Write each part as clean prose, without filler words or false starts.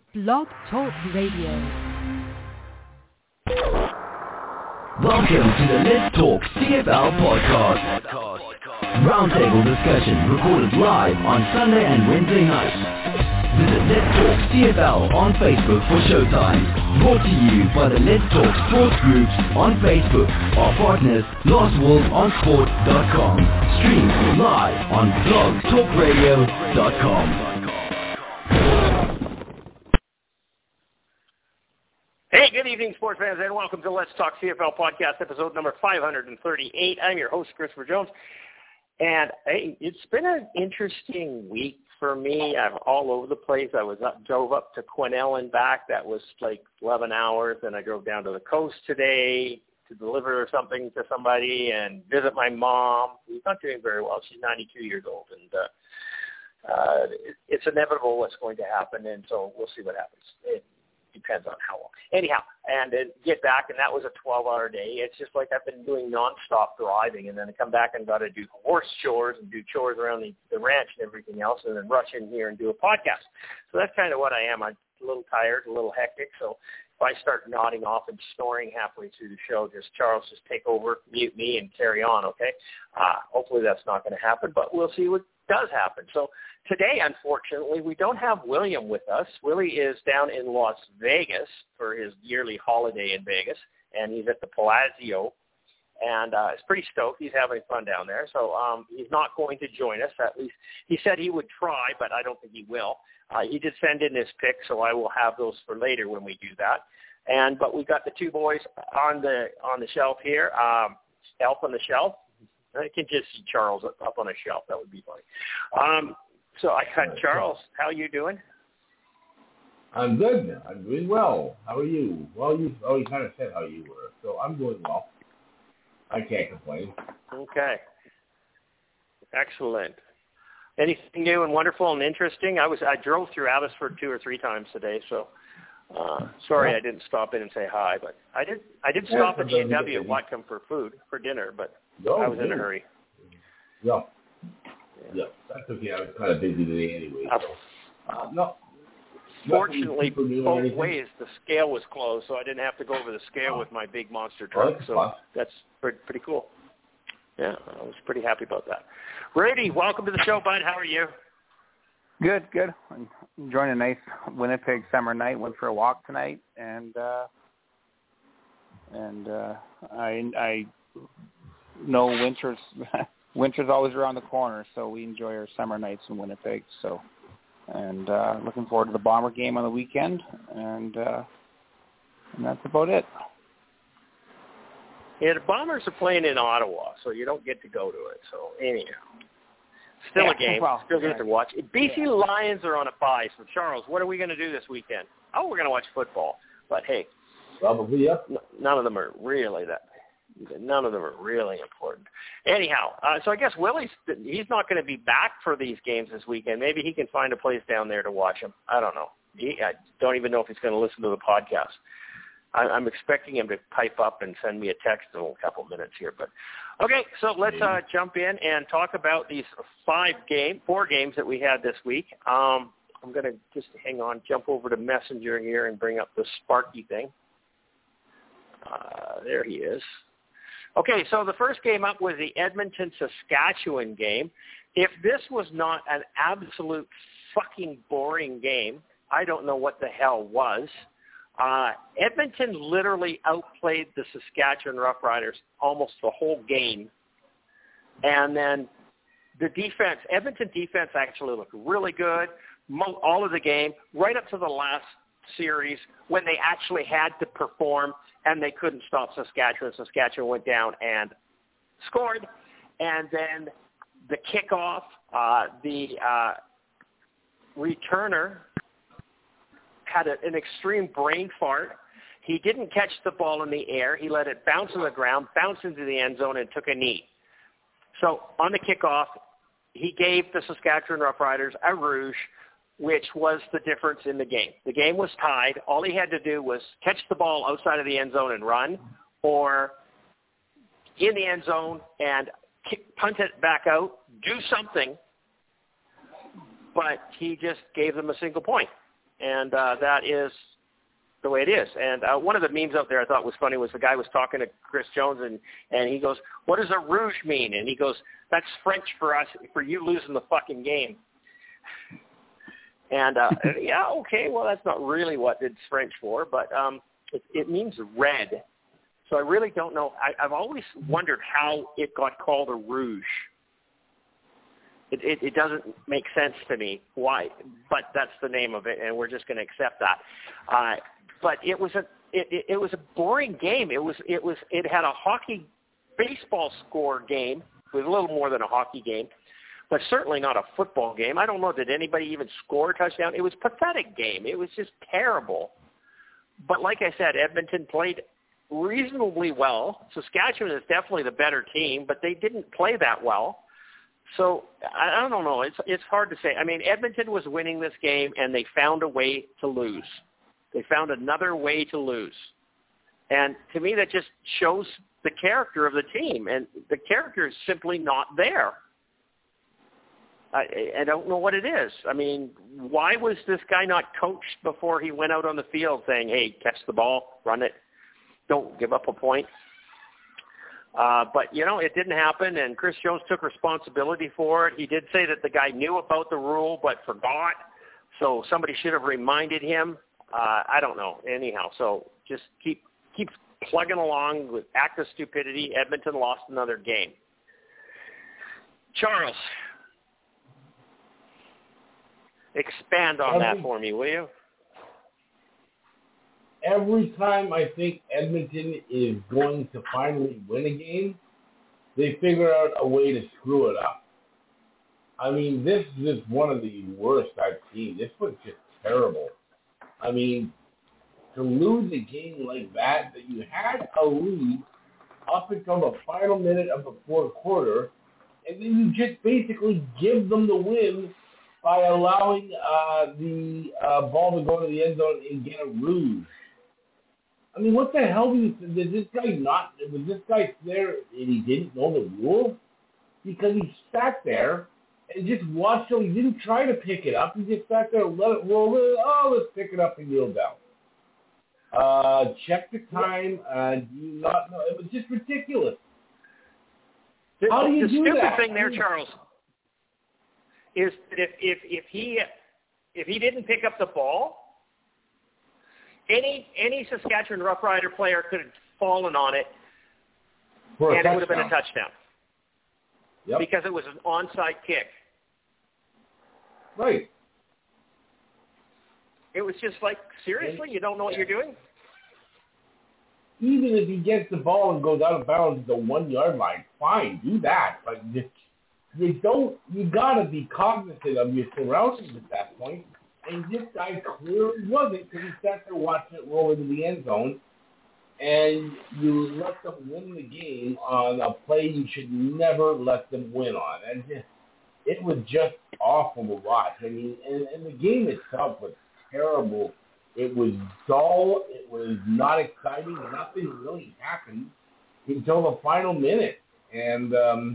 Blog Talk Radio. Welcome to the Let's Talk CFL podcast. Roundtable discussion recorded live on Sunday and Wednesday nights. Visit Let's Talk CFL on Facebook for showtime. Brought to you by the Let's Talk Sports Groups on Facebook. Our partners, LostWorldOnSport.com. Stream live on blogtalkradio.com. Hey, good evening, sports fans, and welcome to Let's Talk CFL podcast, episode number 538. I'm your host, Christopher Jones, and hey, it's been an interesting week for me. I'm all over the place. Drove up to Quesnel and back. That was like 11 hours. Then I drove down to the coast today to deliver something to somebody and visit my mom, who's not doing very well. She's 92 years old, and it's inevitable what's going to happen, and so we'll see what happens. It depends on how long. Anyhow, and then get back, and that was a 12-hour day. It's just like I've been doing nonstop driving, and then I come back and got to do horse chores and do chores around the ranch and everything else, and then rush in here and do a podcast. So that's kind of what I am. I'm a little tired, a little hectic, so if I start nodding off and snoring halfway through the show, Charles, just take over, mute me, and carry on, okay? Hopefully that's not going to happen, but we'll see what does happen. So today, unfortunately, we don't have William with us. Willie is down in Las Vegas for his yearly holiday in Vegas, and he's at the Palazzo, and he's pretty stoked. He's having fun down there, so he's not going to join us. At least he said he would try, but I don't think he will. He did send in his picks, so I will have those for later when we do that. But we got the two boys on the shelf here. Elf on the shelf. I can just see Charles up on a shelf. That would be funny. So I got Charles. How are you doing? I'm good. I'm doing well. How are you? Well, you kind of said how you were, so I'm doing well. I can't complain. Okay. Excellent. Anything new and wonderful and interesting? I drove through Abbotsford 2 or 3 times today, so sorry I didn't stop in and say hi, but I did stop at A&W at Whatcom for dinner, but I was in a hurry. Yeah, that's okay. I was kind of busy today anyway. So. Fortunately, both ways, the scale was closed, so I didn't have to go over the scale with my big monster truck, so that's pretty cool. Yeah, I was pretty happy about that. Brady, welcome to the show, bud. How are you? Good. I'm enjoying a nice Winnipeg summer night. Went for a walk tonight, and I know winter's always around the corner, so we enjoy our summer nights in Winnipeg. So, and looking forward to the Bomber game on the weekend, and that's about it. Yeah, the Bombers are playing in Ottawa, so you don't get to go to it. So anyhow, still a game. Still get to watch. BC Lions are on a bye. So Charles, what are we going to do this weekend? Oh, we're going to watch football. But hey, probably none of them are really important. Anyhow, so I guess he's not going to be back for these games this weekend. Maybe he can find a place down there to watch them. I don't know. I don't even know if he's going to listen to the podcast. I'm expecting him to pipe up and send me a text in a couple of minutes here. But okay, so let's jump in and talk about these 4 games that we had this week. I'm going to just jump over to Messenger here and bring up the Sparky thing. There he is. Okay, so the first game up was the Edmonton-Saskatchewan game. If this was not an absolute fucking boring game, I don't know what the hell was. Edmonton literally outplayed the Saskatchewan Roughriders almost the whole game. And then the defense, Edmonton defense actually looked really good all of the game, right up to the last series when they actually had to perform and they couldn't stop Saskatchewan. Saskatchewan went down and scored. And then the kickoff, the returner had an extreme brain fart. He didn't catch the ball in the air. He let it bounce on the ground, bounce into the end zone, and took a knee. So on the kickoff, he gave the Saskatchewan Roughriders a rouge, which was the difference in the game. The game was tied. All he had to do was catch the ball outside of the end zone and run, or in the end zone and punt it back out, do something, but he just gave them a single point. and that is the way it is. And one of the memes out there I thought was funny was the guy was talking to Chris Jones, and he goes, "What does a rouge mean?" And he goes, "That's French for us, for you losing the fucking game." And yeah, okay, well, that's not really what it's French for, but it means red. So I really don't know. I've always wondered how it got called a rouge. It doesn't make sense to me why, but that's the name of it, and we're just going to accept that. But it was a boring game. It had a hockey baseball score game. It was a little more than a hockey game, but certainly not a football game. I don't know, did anybody even score a touchdown? It was a pathetic game. It was just terrible. But like I said, Edmonton played reasonably well. Saskatchewan is definitely the better team, but they didn't play that well. So I don't know. It's hard to say. I mean, Edmonton was winning this game, and they found a way to lose. They found another way to lose. And to me, that just shows the character of the team, and the character is simply not there. I don't know what it is. I mean, why was this guy not coached before he went out on the field saying, hey, catch the ball, run it, don't give up a point? But, it didn't happen, and Chris Jones took responsibility for it. He did say that the guy knew about the rule but forgot, so somebody should have reminded him. I don't know. Anyhow, so just keep plugging along with act of stupidity. Edmonton lost another game. Charles, expand on that for me, will you? Every time I think Edmonton is going to finally win a game, they figure out a way to screw it up. I mean, this is one of the worst I've seen. This was just terrible. I mean, to lose a game like that you had a lead up until the final minute of the fourth quarter, and then you just basically give them the win by allowing the ball to go to the end zone and get a rouge. I mean, what the hell was this guy there and he didn't know the rules? Because he sat there and just watched him. He didn't try to pick it up. He just sat there and let it roll. Oh, let's pick it up and kneel down. Check the time. Do you not know? It was just ridiculous. How do you do that? The stupid thing there, Charles, is that if he didn't pick up the ball, any Saskatchewan Rough Rider player could have fallen on it, and it would have been a touchdown. Yep. Because it was an onside kick. Right. It was just like, seriously, you don't know what you're doing? Even if he gets the ball and goes out of bounds at the 1 yard line, fine, do that. But you gotta be cognizant of your surroundings at that point. And this guy clearly wasn't, because he sat there watching it roll into the end zone, and you let them win the game on a play you should never let them win on. And it was just awful to watch. I mean, and the game itself was terrible. It was dull. It was not exciting. Nothing really happened until the final minute. And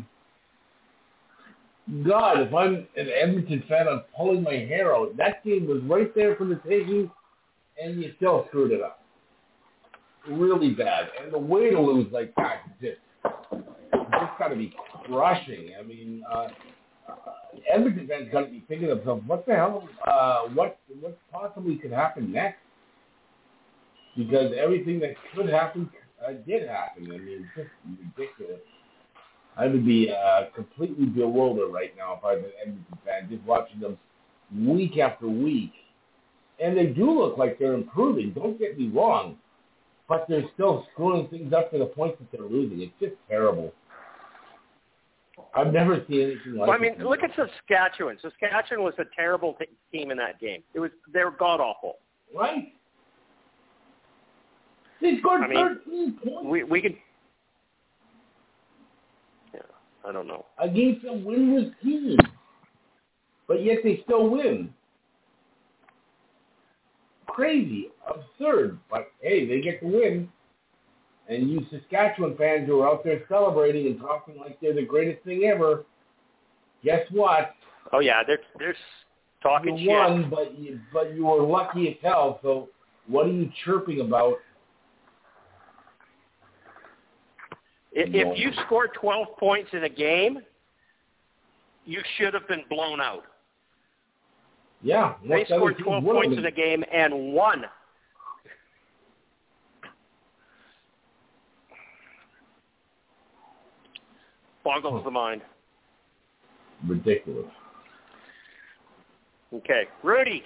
God, if I'm an Edmonton fan, I'm pulling my hair out. That game was right there for the taking, and you still screwed it up. Really bad. And the way to lose like that, just got to be crushing. I mean, Edmonton fans got to be thinking to themselves, what the hell, what possibly could happen next? Because everything that could happen did happen. I mean, it's just ridiculous. I would be completely bewildered right now if I was an Edmonton fan, just watching them week after week. And they do look like they're improving, don't get me wrong, but they're still screwing things up to the point that they're losing. It's just terrible. I've never seen anything like it. I mean, look at Saskatchewan. Saskatchewan was a terrible team in that game. They were god-awful. Right. They scored 13 points. We could... I don't know. Against a winless team. But yet they still win. Crazy. Absurd. But, hey, they get to win. And you Saskatchewan fans who are out there celebrating and talking like they're the greatest thing ever, guess what? Oh, yeah, they're Talking you won, but you were lucky as hell. So what are you chirping about? If you score 12 points in a game, you should have been blown out. Yeah. They scored 12 points in a game and won. Boggles the mind. Ridiculous. Okay. Rudy.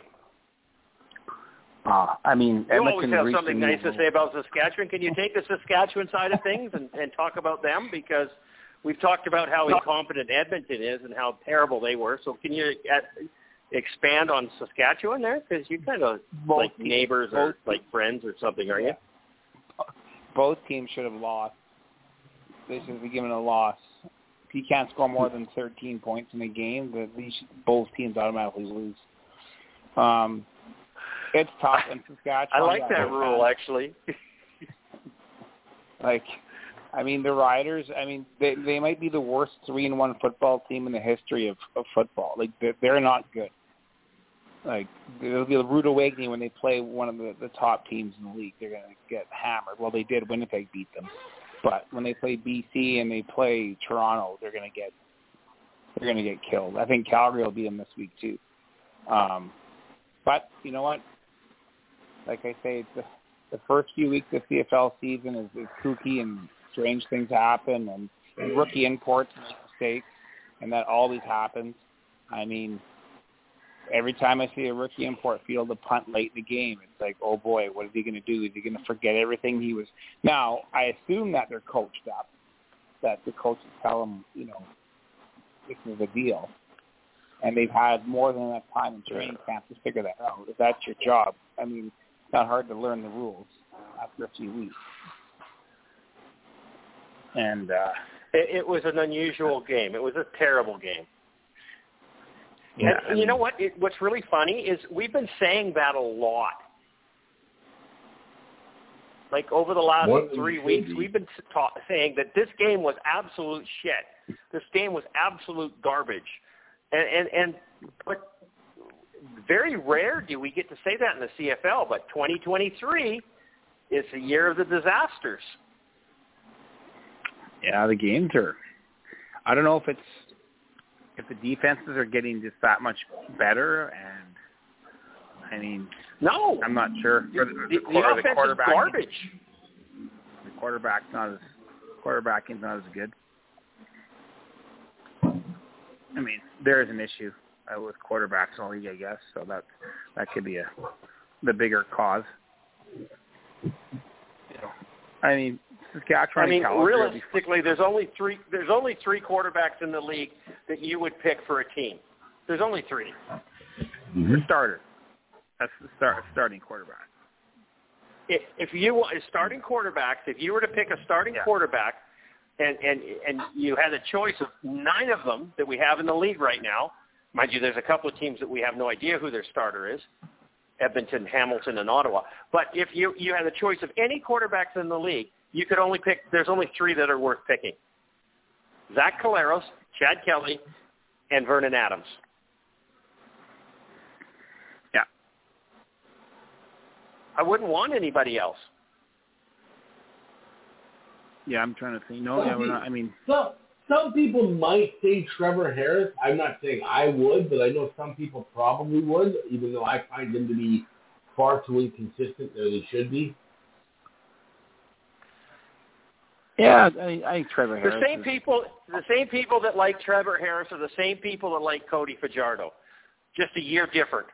I mean, You Edmonton always have something nice to say about Saskatchewan. Can you take the Saskatchewan side of things and talk about them? Because we've talked about how incompetent Edmonton is and how terrible they were. So can you expand on Saskatchewan there? Because you kind of like neighbors or like friends or something, are you? Both teams should have lost. They should be given a loss. If you can't score more than 13 points in a game, both teams automatically lose. It's tough in Saskatchewan. I like that rule, actually. The Riders, they might be the worst 3-1 football team in the history of football. Like, they're not good. Like, it'll be a rude awakening when they play one of the top teams in the league. They're going to get hammered. Well, they did. Winnipeg beat them. But when they play BC and they play Toronto, they're going to get killed. I think Calgary will beat them this week, too. But you know what? Like I say, the first few weeks of CFL season is kooky and strange things happen, and rookie imports make mistakes, and that always happens. I mean, every time I see a rookie import field a punt late in the game, it's like, oh boy, what is he going to do? Is he going to forget everything he was? Now, I assume that they're coached up, that the coaches tell them, this is a deal. And they've had more than enough time in training camp to figure that out. If that's your job, it's not hard to learn the rules after a few weeks. And it was an unusual game. It was a terrible game. Yeah, and you know what? What's really funny is we've been saying that a lot. Like over the last 3 weeks, we've been saying that this game was absolute shit. This game was absolute garbage. But very rare do we get to say that in the CFL, but 2023 is the year of the disasters. Yeah, the games are, I don't know if the defenses are getting just that much better, and no, I'm not sure. The offense is garbage. The quarterbacking is not as good. There is an issue with quarterbacks in the league, I guess, so that could be the bigger cause. Saskatchewan. Realistically, there's only three quarterbacks in the league that you would pick for a team. There's only three. The starter. That's the starting quarterback. If you want starting quarterbacks, if you were to pick a starting quarterback, and you had a choice of 9 of them that we have in the league right now, mind you, there's a couple of teams that we have no idea who their starter is, Edmonton, Hamilton, and Ottawa. But if you had a choice of any quarterbacks in the league, you could only pick, there's only 3 that are worth picking. Zach Collaros, Chad Kelly, and Vernon Adams. Yeah. I wouldn't want anybody else. Yeah, I'm trying to think. Some people might say Trevor Harris. I'm not saying I would, but I know some people probably would, even though I find them to be far too inconsistent than they should be. Yeah, I think Trevor Harris. The same people that like Trevor Harris are the same people that like Cody Fajardo. Just a year different.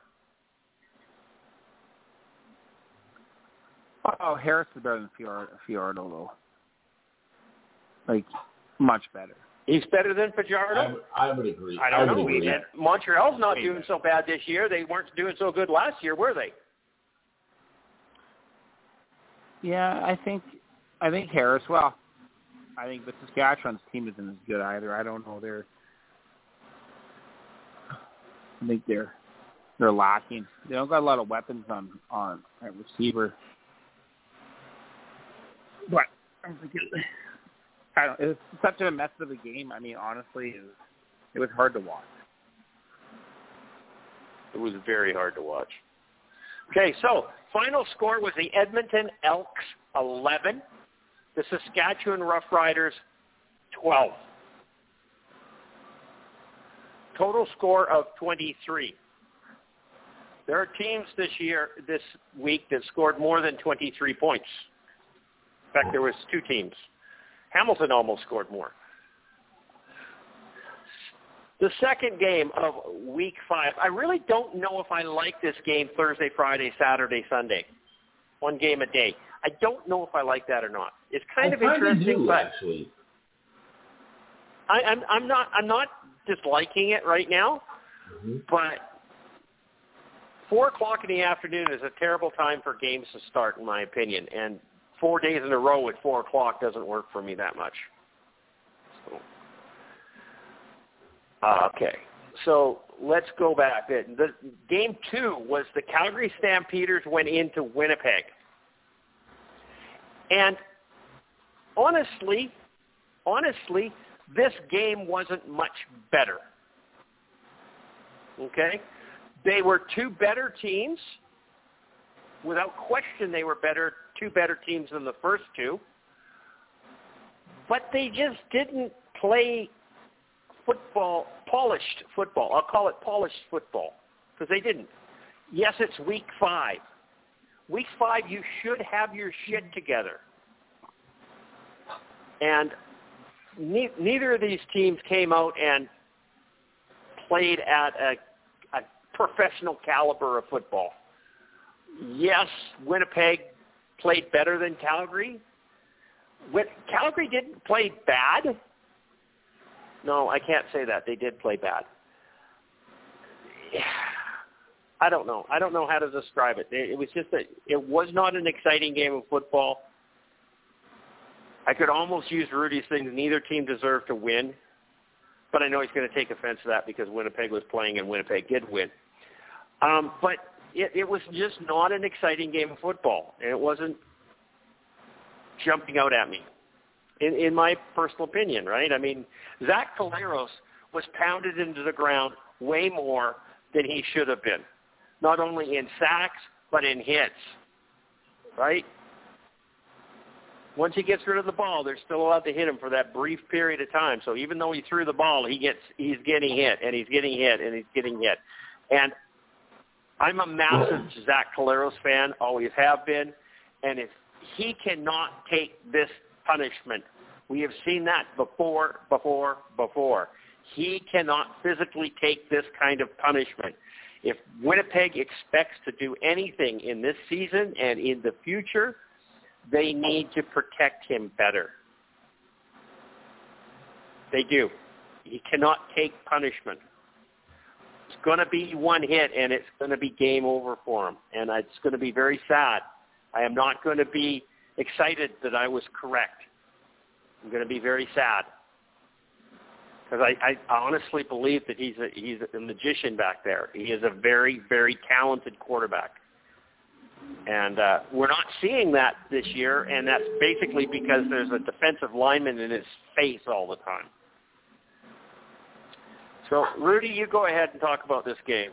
Oh, Harris is better than Fajardo, though. Like, much better. He's better than Fajardo? I would agree. I don't know. Montreal's not doing so bad this year. They weren't doing so good last year, were they? Yeah, I think Harris. Well, I think the Saskatchewan's team isn't as good either. I don't know. I think they're lacking. They don't got a lot of weapons on at receiver. But I don't think it was such a mess of a game. Honestly, it was hard to watch. It was very hard to watch. Okay, so final score was the Edmonton Elks 11, the Saskatchewan Roughriders 12. Total score of 23. There are teams this week that scored more than 23 points. In fact, there was 2 teams. Hamilton almost scored more. The second game of Week 5, I really don't know if I like this game Thursday, Friday, Saturday, Sunday. 1 game a day. I don't know if I like that or not. It's kind of interesting, but actually. I'm not disliking it right now, but 4 o'clock in the afternoon is a terrible time for games to start, in my opinion, and 4 days in a row at 4 o'clock doesn't work for me that much. Okay, so let's go back. The game 2 was the Calgary Stampeders went into Winnipeg. And honestly, this game wasn't much better. Okay? They were 2 better teams. Without question, they were 2 better teams than the first 2. But they just didn't play polished football. I'll call it polished football, because they didn't. Yes, it's Week 5. Week 5, you should have your shit together. And neither of these teams came out and played at a professional caliber of football. Yes, Winnipeg played better than Calgary. Calgary didn't play bad. No, I can't say that. They did play bad. I don't know. I don't know how to describe it. It was just that it was not an exciting game of football. I could almost use Rudy's thing. Neither team deserved to win, but I know he's going to take offense to that because Winnipeg was playing and Winnipeg did win. But it was just not an exciting game of football, and it wasn't jumping out at me. In my personal opinion, right? I mean, Zach Collaros was pounded into the ground way more than he should have been. Not only in sacks, but in hits, right? Once he gets rid of the ball, they're still allowed to hit him for that brief period of time. So even though he threw the ball, he's getting hit, and he's getting hit, and he's getting hit. And I'm a massive Zach Collaros fan, always have been, and if he cannot take this punishment. We have seen that before. He cannot physically take this kind of punishment. If Winnipeg expects to do anything in this season and in the future, they need to protect him better. They do. He cannot take punishment. It's going to be 1 hit, and it's going to be game over for him. And it's going to be very sad. I am not going to be excited that I was correct. I'm going to be very sad because I honestly believe that he's a magician back there. He is a very, very talented quarterback, and we're not seeing that this year, and that's basically because there's a defensive lineman in his face all the time. So, Rudy, you go ahead and talk about this game.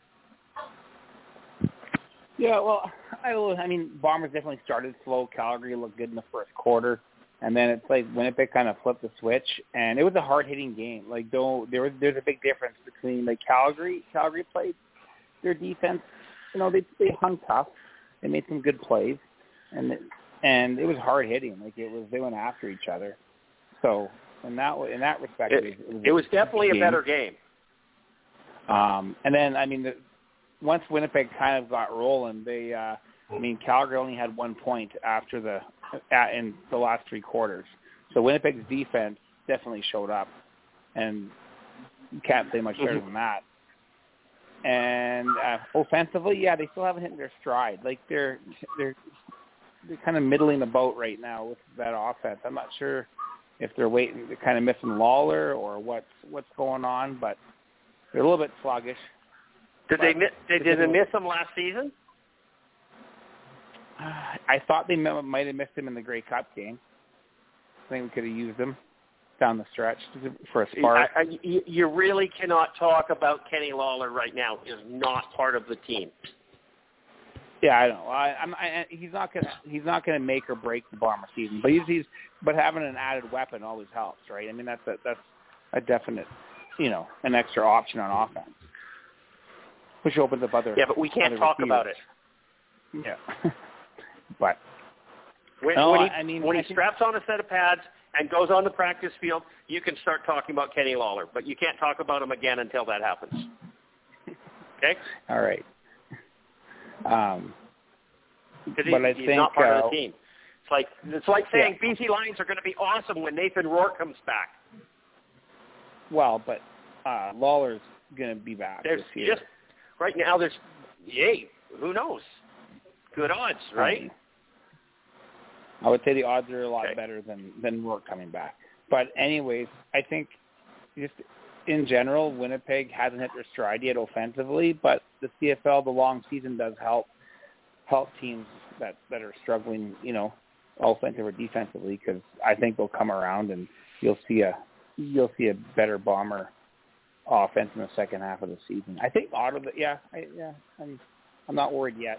Yeah, well, I mean, Bombers definitely started slow. Calgary looked good in the first quarter, and then it's like Winnipeg kind of flipped the switch, and it was a hard-hitting game. Like, there's a big difference between like Calgary played their defense. You know, they hung tough. They made some good plays, and it was hard-hitting. Like they went after each other. So in that respect, it was definitely a better game. And then I mean once Winnipeg kind of got rolling, Calgary only had 1 point in the last 3 quarters. So Winnipeg's defense definitely showed up, and you can't say much better than that. And offensively, yeah, they still haven't hit their stride. Like they're kind of middling the boat right now with that offense. I'm not sure if they're kind of missing Lawler or what's going on, but they're a little bit sluggish. Did they miss him last season? I thought they might have missed him in the Grey Cup game. I think we could have used him. down the stretch for a spark. You really cannot talk about Kenny Lawler right now. He is not part of the team. Yeah, I know. He's not gonna make or break the Bomber season, but having an added weapon always helps, right? I mean, that's a definite, an extra option on offense, which opens up other. Yeah, but we can't talk about it. Yeah, but when he straps on a set of pads and goes on the practice field, you can start talking about Kenny Lawler, but you can't talk about him again until that happens. Okay? All right. Because but he's not part of the team. It's like saying BC Lions are going to be awesome when Nathan Rourke comes back. Well, but Lawler's going to be back this year. Right now, who knows? Good odds, right? I would say the odds are a lot better than Rourke coming back. But anyways, I think just in general, Winnipeg hasn't hit their stride yet offensively, but the CFL, the long season does help teams that are struggling, offensive or defensively, because I think they'll come around and you'll see a better Bomber offense in the second half of the season. I think Ottawa, I'm not worried yet.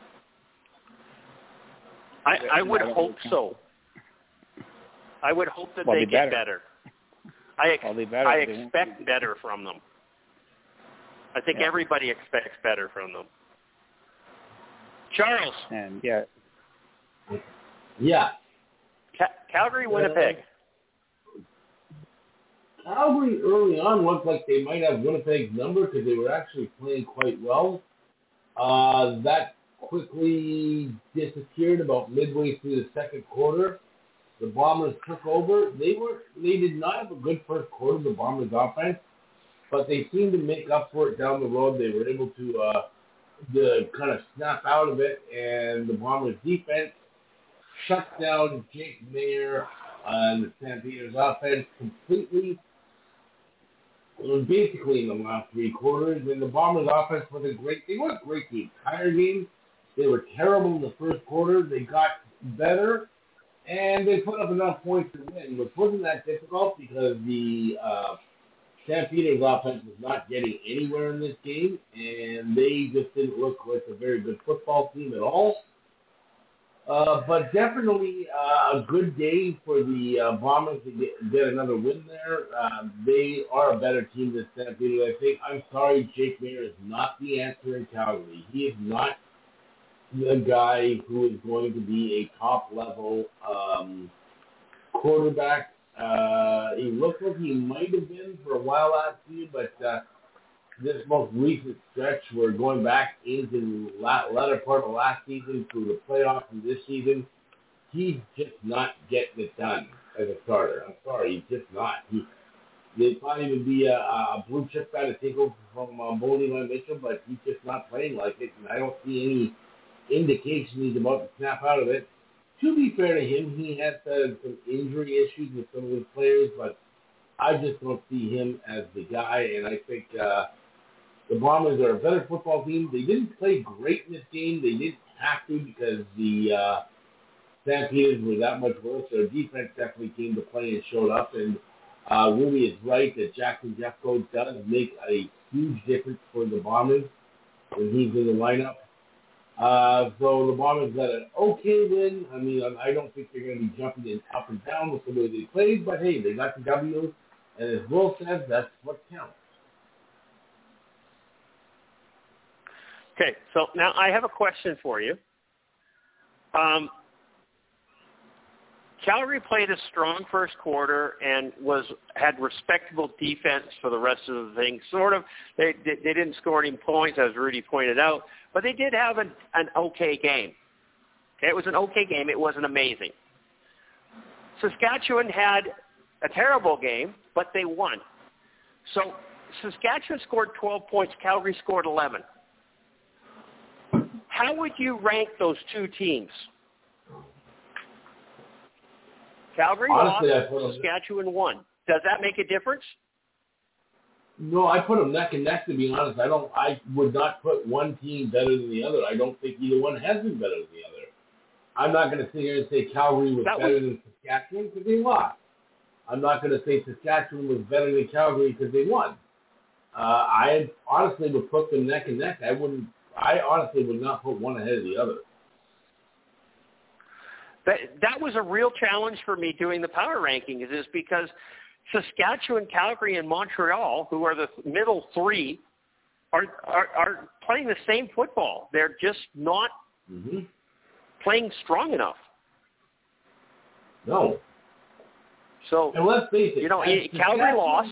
I would hope so. I would hope that they get better. I expect better from them. I think everybody expects better from them. Charles. And Calgary, Winnipeg. Calgary early on looked like they might have Winnipeg's number because they were actually playing quite well. That quickly disappeared about midway through the second quarter. The Bombers took over. They did not have a good first quarter, the Bombers offense, but they seemed to make up for it down the road. They were able to kind of snap out of it, and the Bombers defense shut down Jake Maier and the Stampeders offense completely, basically in the last three quarters. And the Bombers offense was they weren't great the entire game. They were terrible in the first quarter. They got better, and they put up enough points to win, which wasn't that difficult because the Stampeders offense was not getting anywhere in this game, and they just didn't look like a very good football team at all. But definitely a good day for the Bombers to get another win there. They are a better team than Stampeders, I think. I'm sorry, Jake Maier is not the answer in Calgary. He is not the guy who is going to be a top-level quarterback. He looked like he might have been for a while last year, but this most recent stretch, we're going back into the latter part of last season through the playoffs and this season, he's just not getting it done as a starter. I'm sorry, he's just not. They probably would be a blue chip guy to take over from Bodie Mitchell, but he's just not playing like it, and I don't see any indication he's about to snap out of it. To be fair to him, he had some injury issues with some of his players, but I just don't see him as the guy, and I think the Bombers are a better football team. They didn't play great in this game. They didn't have to because the Stampeders were that much worse. Their defense definitely came to play and showed up, and Ruby is right that Jackson Jeffcoat does make a huge difference for the Bombers when he's in the lineup. So the Bombers got an okay win. I mean, I don't think they're going to be jumping up and down with the way they played, but hey, they got the W, and as Will said, that's what counts. Okay, so now I have a question for you. Calgary played a strong first quarter and had respectable defense for the rest of the thing. Sort of, they didn't score any points, as Rudy pointed out, but they did have an okay game. Okay, it was an okay game. It wasn't amazing. Saskatchewan had a terrible game, but they won. So Saskatchewan scored 12 points. Calgary scored 11. How would you rank those two teams? Calgary lost, Saskatchewan won. Does that make a difference? No, I put them neck and neck, to be honest. I would not put one team better than the other. I don't think either one has been better than the other. I'm not going to sit here and say Calgary was better than Saskatchewan because they lost. I'm not going to say Saskatchewan was better than Calgary because they won. I honestly would put them neck and neck. I honestly would not put one ahead of the other. That was a real challenge for me doing the power rankings, is because Saskatchewan, Calgary, and Montreal, who are the middle three, are playing the same football. They're just not playing strong enough. No. So, and let's face it, Calgary lost.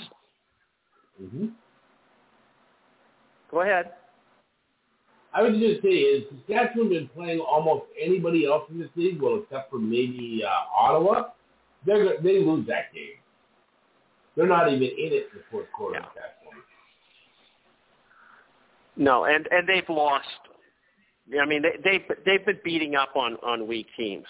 Go ahead. I was just saying, Saskatchewan been playing almost anybody else in this league, well, except for maybe Ottawa. They lose that game. They're not even in it in the fourth quarter at that point. No, and they've lost. I mean, they've been beating up on weak teams.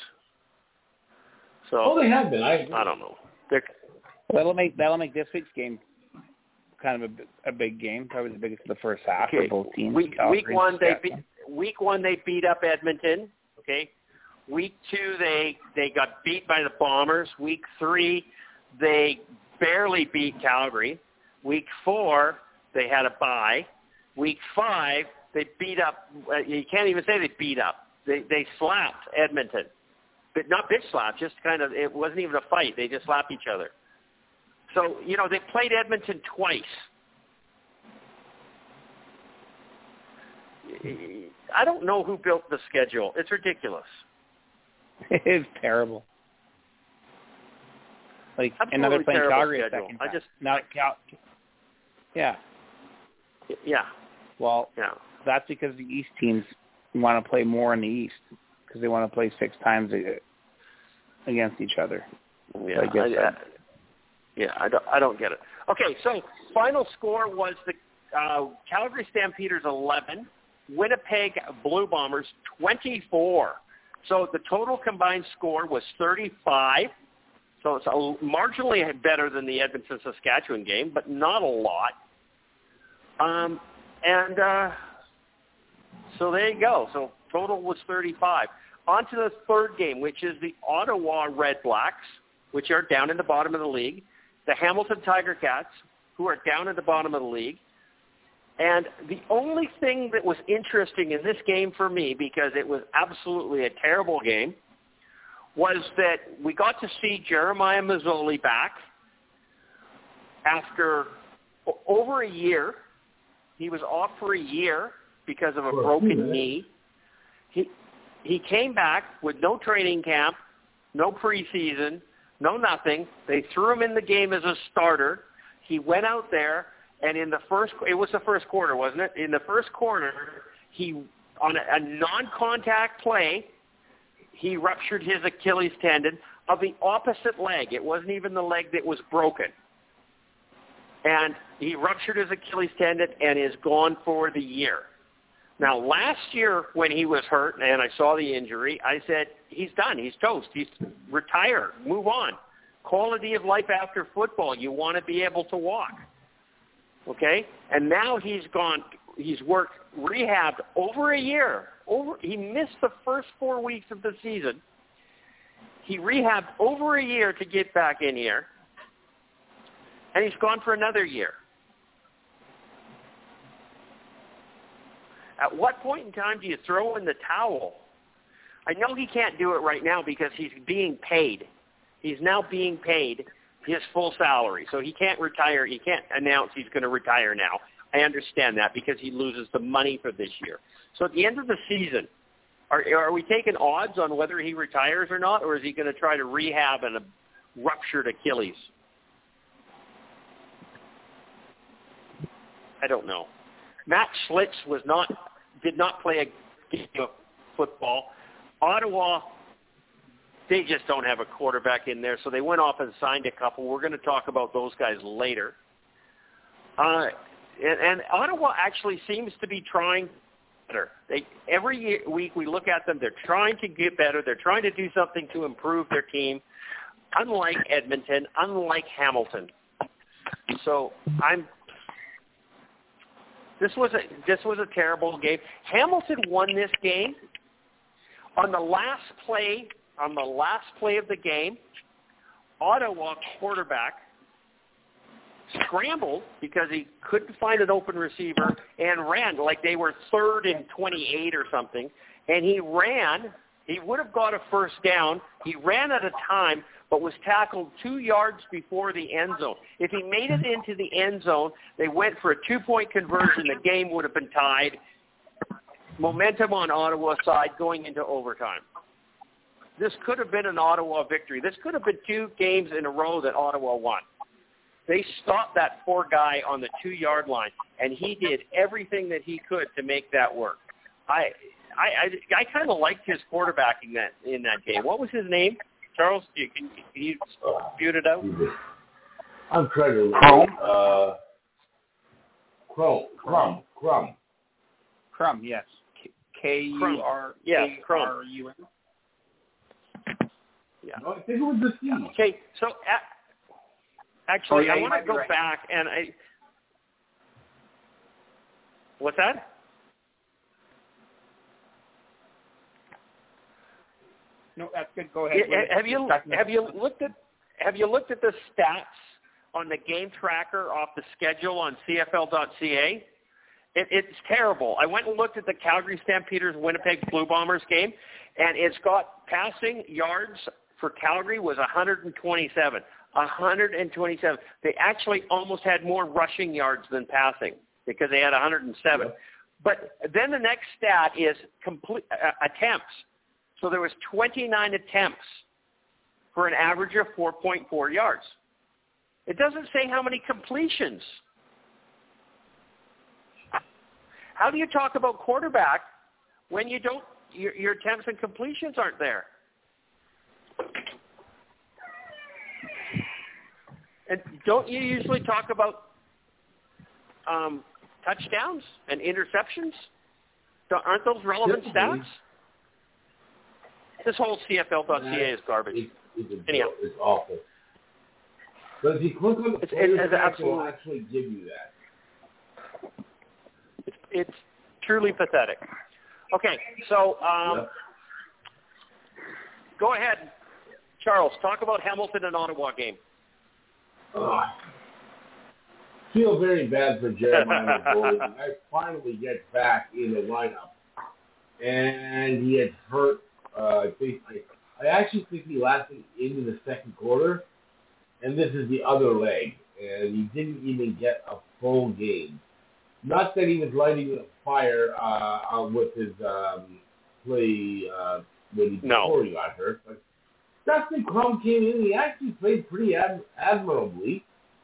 So they have been. I don't know. That'll make this week's game kind of a big game, probably the biggest of the first half for both teams. Week one they beat up Edmonton. Okay. Week 2 they got beat by the Bombers. Week 3 they barely beat Calgary. Week 4 they had a bye. Week 5 they beat up. You can't even say they beat up. They slapped Edmonton, but not bitch slap. Just kind of, it wasn't even a fight. They just slapped each other. So, they played Edmonton twice. I don't know who built the schedule. It's ridiculous. It's terrible. Like, another playing Calgary a second time. Yeah. Yeah. Well, that's because the East teams want to play more in the East because they want to play 6 times against each other. Yeah, I don't get it. Okay, so final score was the Calgary Stampeders 11, Winnipeg Blue Bombers 24. So the total combined score was 35. So it's marginally better than the Edmonton-Saskatchewan game, but not a lot. So there you go. So total was 35. On to the third game, which is the Ottawa Red Blacks, which are down in the bottom of the league, the Hamilton Tiger Cats, who are down at the bottom of the league. And the only thing that was interesting in this game for me, because it was absolutely a terrible game, was that we got to see Jeremiah Masoli back after over a year. He was off for a year because of a broken knee. He came back with no training camp, no preseason, no nothing. They threw him in the game as a starter. He went out there, and it was the first quarter, wasn't it? In the first quarter, he, on a non-contact play, he ruptured his Achilles tendon of the opposite leg. It wasn't even the leg that was broken. And he ruptured his Achilles tendon and is gone for the year. Now, last year when he was hurt and I saw the injury, I said, he's done. He's toast. He's retire. Move on. Quality of life after football. You want to be able to walk. Okay? And now he's worked, rehabbed over a year. He missed the first 4 weeks of the season. He rehabbed over a year to get back in here. And he's gone for another year. At what point in time do you throw in the towel? I know he can't do it right now because he's being paid. He's now being paid his full salary. So he can't retire. He can't announce he's going to retire now. I understand that because he loses the money for this year. So at the end of the season, are we taking odds on whether he retires or not, or is he going to try to rehab a ruptured Achilles? I don't know. Matt Schlitz did not play a game of football. Ottawa, they just don't have a quarterback in there, so they went off and signed a couple. We're going to talk about those guys later. And Ottawa actually seems to be trying better. Every week we look at them, they're trying to get better. They're trying to do something to improve their team, unlike Edmonton, unlike Hamilton. So This was a terrible game. Hamilton won this game on the last play of the game. Ottawa quarterback scrambled because he couldn't find an open receiver and ran like they were 3rd and 28 or something. And he ran. He would have got a first down. He ran at a time, but was tackled 2 yards before the end zone. If he made it into the end zone, they went for a 2-point conversion. The game would have been tied. Momentum on Ottawa's side going into overtime. This could have been an Ottawa victory. This could have been 2 games in a row that Ottawa won. They stopped that poor guy on the 2-yard line, and he did everything that he could to make that work. I kind of liked his quarterbacking in that game. What was his name? Charles, can you spew it out? I'm trying to Crum. Crum, yes. K-U-R-U-M. Yes, Crum. Yeah. No, I think it was the C. Okay, so actually, I want to go back and what's that? No, that's good. Go ahead. Have you looked at the stats on the game tracker off the schedule on CFL.ca? It's terrible. I went and looked at the Calgary Stampeders Winnipeg Blue Bombers game, and it's got passing yards for Calgary was 127. 127. They actually almost had more rushing yards than passing because they had 107. Yeah. But then the next stat is complete attempts. So there was 29 attempts for an average of 4.4 yards. It doesn't say how many completions. How do you talk about quarterback when you don't? Your attempts and completions aren't there. And don't you usually talk about touchdowns and interceptions? Aren't those relevant stats? This whole CFL.ca is garbage. It's awful. But if you click on the players, it will actually give you that. It's truly pathetic. Okay, so go ahead, Charles. Talk about Hamilton and Ottawa game. Feel very bad for Jeremiah McGoldrick. I finally get back in the lineup, and he had hurt. I actually think he lasted into the second quarter, and this is the other leg, and he didn't even get a full game. Not that he was lighting a fire with his play before he got hurt, but Dustin Crum came in. He actually played pretty admirably.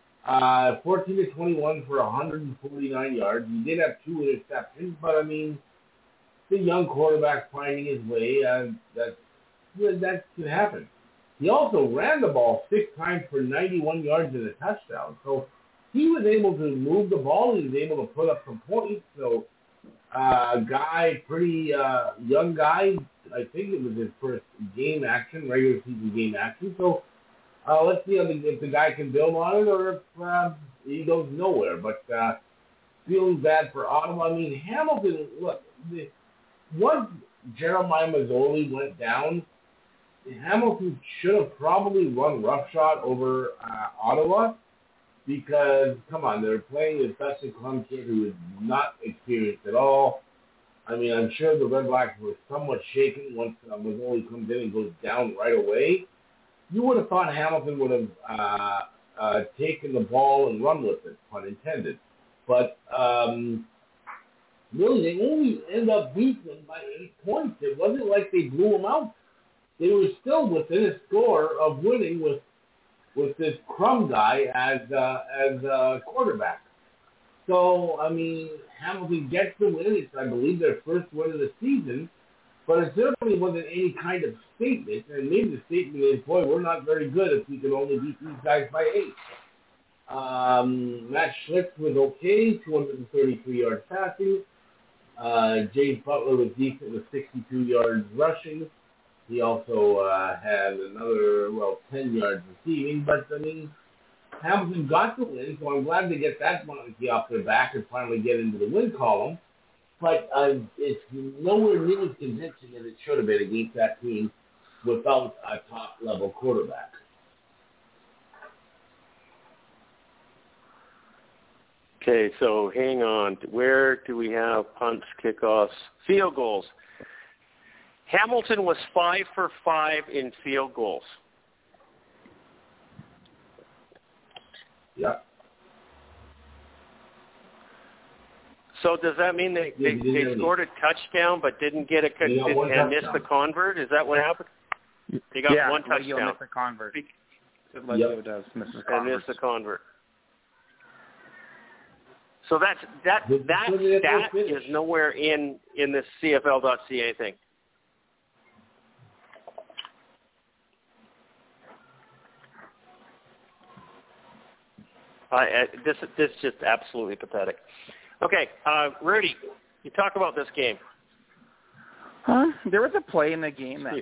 14-21 for 149 yards. He did have 2 interceptions, but I mean, the young quarterback finding his way, that can happen. He also ran the ball 6 times for 91 yards and a touchdown. So he was able to move the ball. He was able to put up some points. So pretty young guy. I think it was his first regular season game action. So let's see if the guy can build on it or if he goes nowhere. But feeling bad for Ottawa. I mean, Hamilton, look, once Jeremiah Mazzoli went down, Hamilton should have probably run roughshod over Ottawa because, come on, they're playing with Dustin Crum kid who is not experienced at all. I mean, I'm sure the Red Blacks were somewhat shaken once Mazzoli comes in and goes down right away. You would have thought Hamilton would have taken the ball and run with it, pun intended. But really, they only end up beating them by 8 points. It wasn't like they blew them out. They were still within a score of winning with this Crum guy as quarterback. So, I mean, Hamilton gets the win. It's, I believe, their first win of the season. But it certainly wasn't any kind of statement. And maybe the statement is, boy, we're not very good if we can only beat these guys by 8. Matt Schlitz was okay, 233 yards passing. James Butler was decent with 62 yards rushing. He also had another, 10 yards receiving. But, I mean, Hamilton got the win, so I'm glad to get that monkey off their back and finally get into the win column. But it's nowhere near as convincing as it should have been against that team without a top-level quarterback. Okay, so hang on. Where do we have punts, kickoffs, field goals? Hamilton was 5 for 5 in field goals. Yeah. So does that mean they scored a touchdown but didn't get and missed the convert? Is that what happened? They got one touchdown. Yeah, missed the convert. Yep. Does miss the convert. And missed the convert. So that stat is nowhere in this CFL.ca thing. This is just absolutely pathetic. Okay, Rudy, you talk about this game. There was a play in the game that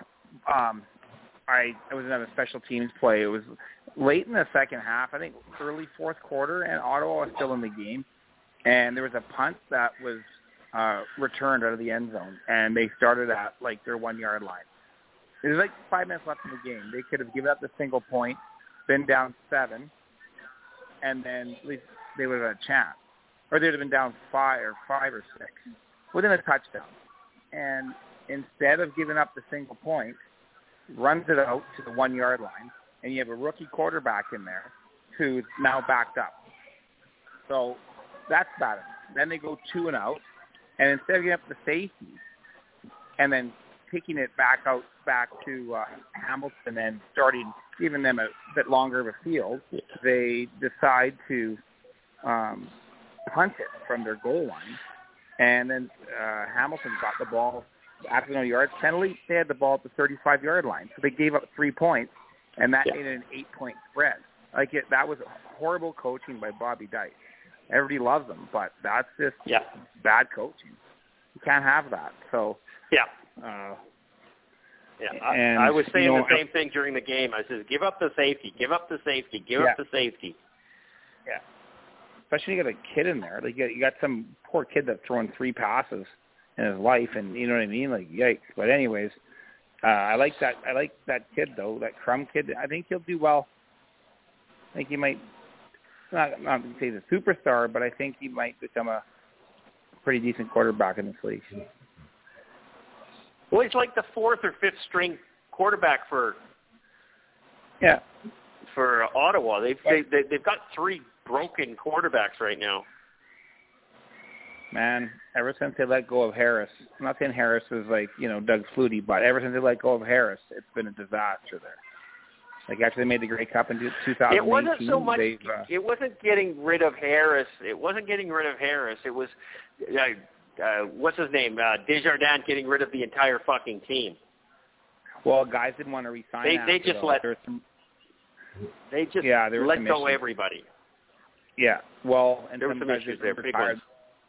I was in a special teams play. It was late in the second half, I think early fourth quarter, and Ottawa was still in the game. And there was a punt that was returned out of the end zone, and they started at, like, their 1-yard line. There was, like, 5 minutes left in the game. They could have given up the single point, been down 7, and then at least they would have had a chance. Or they would have been down 5 or 6 within a touchdown. And instead of giving up the single point, runs it out to the 1-yard line, and you have a rookie quarterback in there who's now backed up. So that's bad. Then they go 2 and out, and instead of giving up the safety and then taking it back to Hamilton and starting giving them a bit longer of a field, they decide to punt it from their goal line. And then Hamilton got the ball after no yards penalty. They had the ball at the 35-yard line. So they gave up 3 points, and that made it an 8-point spread. That was horrible coaching by Bobby Dyce. Everybody loves him, but that's just bad coaching. You can't have that. So I was saying the same thing during the game. I said, give up the safety, give up the safety, give up the safety. Yeah. Especially you got a kid in there. Like you got some poor kid that's thrown 3 passes in his life, and you know what I mean? Like, yikes. But anyways, I like that kid though, that Crum kid. I think he'll do well. I think he might not to say he's a superstar, but I think he might become a pretty decent quarterback in this league. Well, he's like the 4th or 5th string quarterback for Ottawa. They've got 3 broken quarterbacks right now. Man, ever since they let go of Harris, I'm not saying Harris is like, Doug Flutie, but ever since they let go of Harris, it's been a disaster there. Like, after they made the Grey Cup in 2018, it wasn't so much. It wasn't getting rid of Harris. It was, what's his name? Desjardins getting rid of the entire fucking team. Well, guys didn't want to resign. They just let go everybody. Yeah, well, and there were some issues there. Big ones.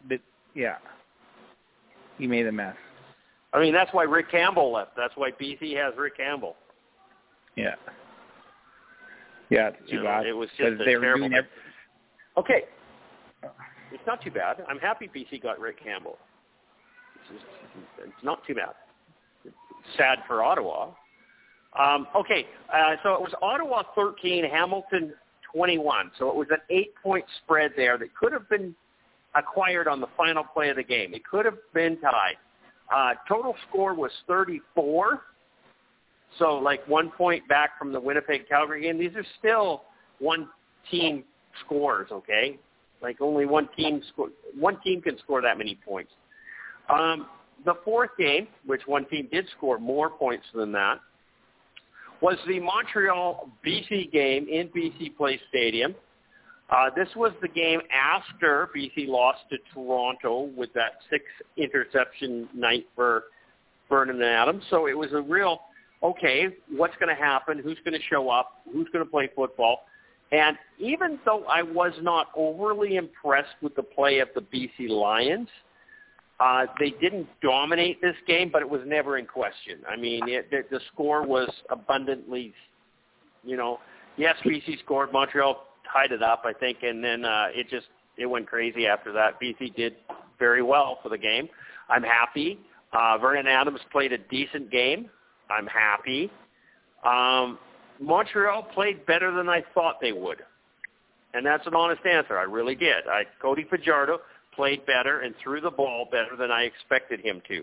He made a mess. I mean, that's why Rick Campbell left. That's why BC has Rick Campbell. Yeah. Yeah, it's too bad. It was just a terrible. Okay, it's not too bad. I'm happy BC got Rick Campbell. It's not too bad. It's sad for Ottawa. Okay, so it was Ottawa 13, Hamilton 21. So it was an 8-point spread there that could have been acquired on the final play of the game. It could have been tied. Total score was 34. So like 1 point back from the Winnipeg-Calgary game. These are still one-team scores, okay? Like only one team can score that many points. The 4th game, which one team did score more points than that, was the Montreal-BC game in BC Place Stadium. This was the game after BC lost to Toronto with that 6-interception night for Vernon Adams. So it was a real, okay, what's going to happen? Who's going to show up? Who's going to play football? And even though I was not overly impressed with the play of the BC Lions, they didn't dominate this game, but it was never in question. I mean, the score was abundantly, yes, BC scored. Montreal tied it up, I think, and then it went crazy after that. BC did very well for the game. I'm happy. Vernon Adams played a decent game. I'm happy. Montreal played better than I thought they would. And that's an honest answer. I really did. Cody Fajardo played better and threw the ball better than I expected him to.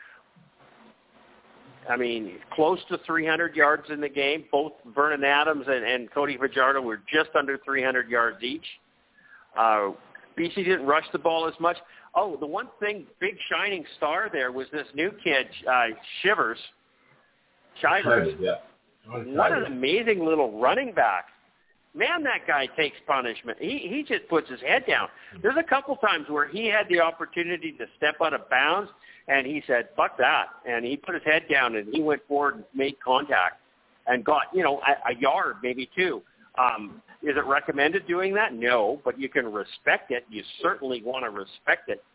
I mean, close to 300 yards in the game. Both Vernon Adams and Cody Fajardo were just under 300 yards each. BC didn't rush the ball as much. Oh, the one thing, big shining star there was this new kid, Shivers. Yeah. What an amazing little running back. Man, that guy takes punishment. He just puts his head down. There's a couple times where he had the opportunity to step out of bounds, and he said, fuck that. And he put his head down, and he went forward and made contact and got, a yard, maybe two. Is it recommended doing that? No, but you can respect it. You certainly want to respect it.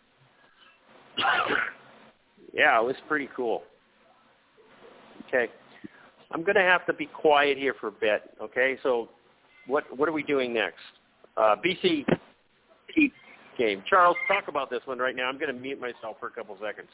Yeah, it was pretty cool. Okay. I'm going to have to be quiet here for a bit, okay? So what are we doing next? BC game. Charles, talk about this one right now. I'm going to mute myself for a couple seconds.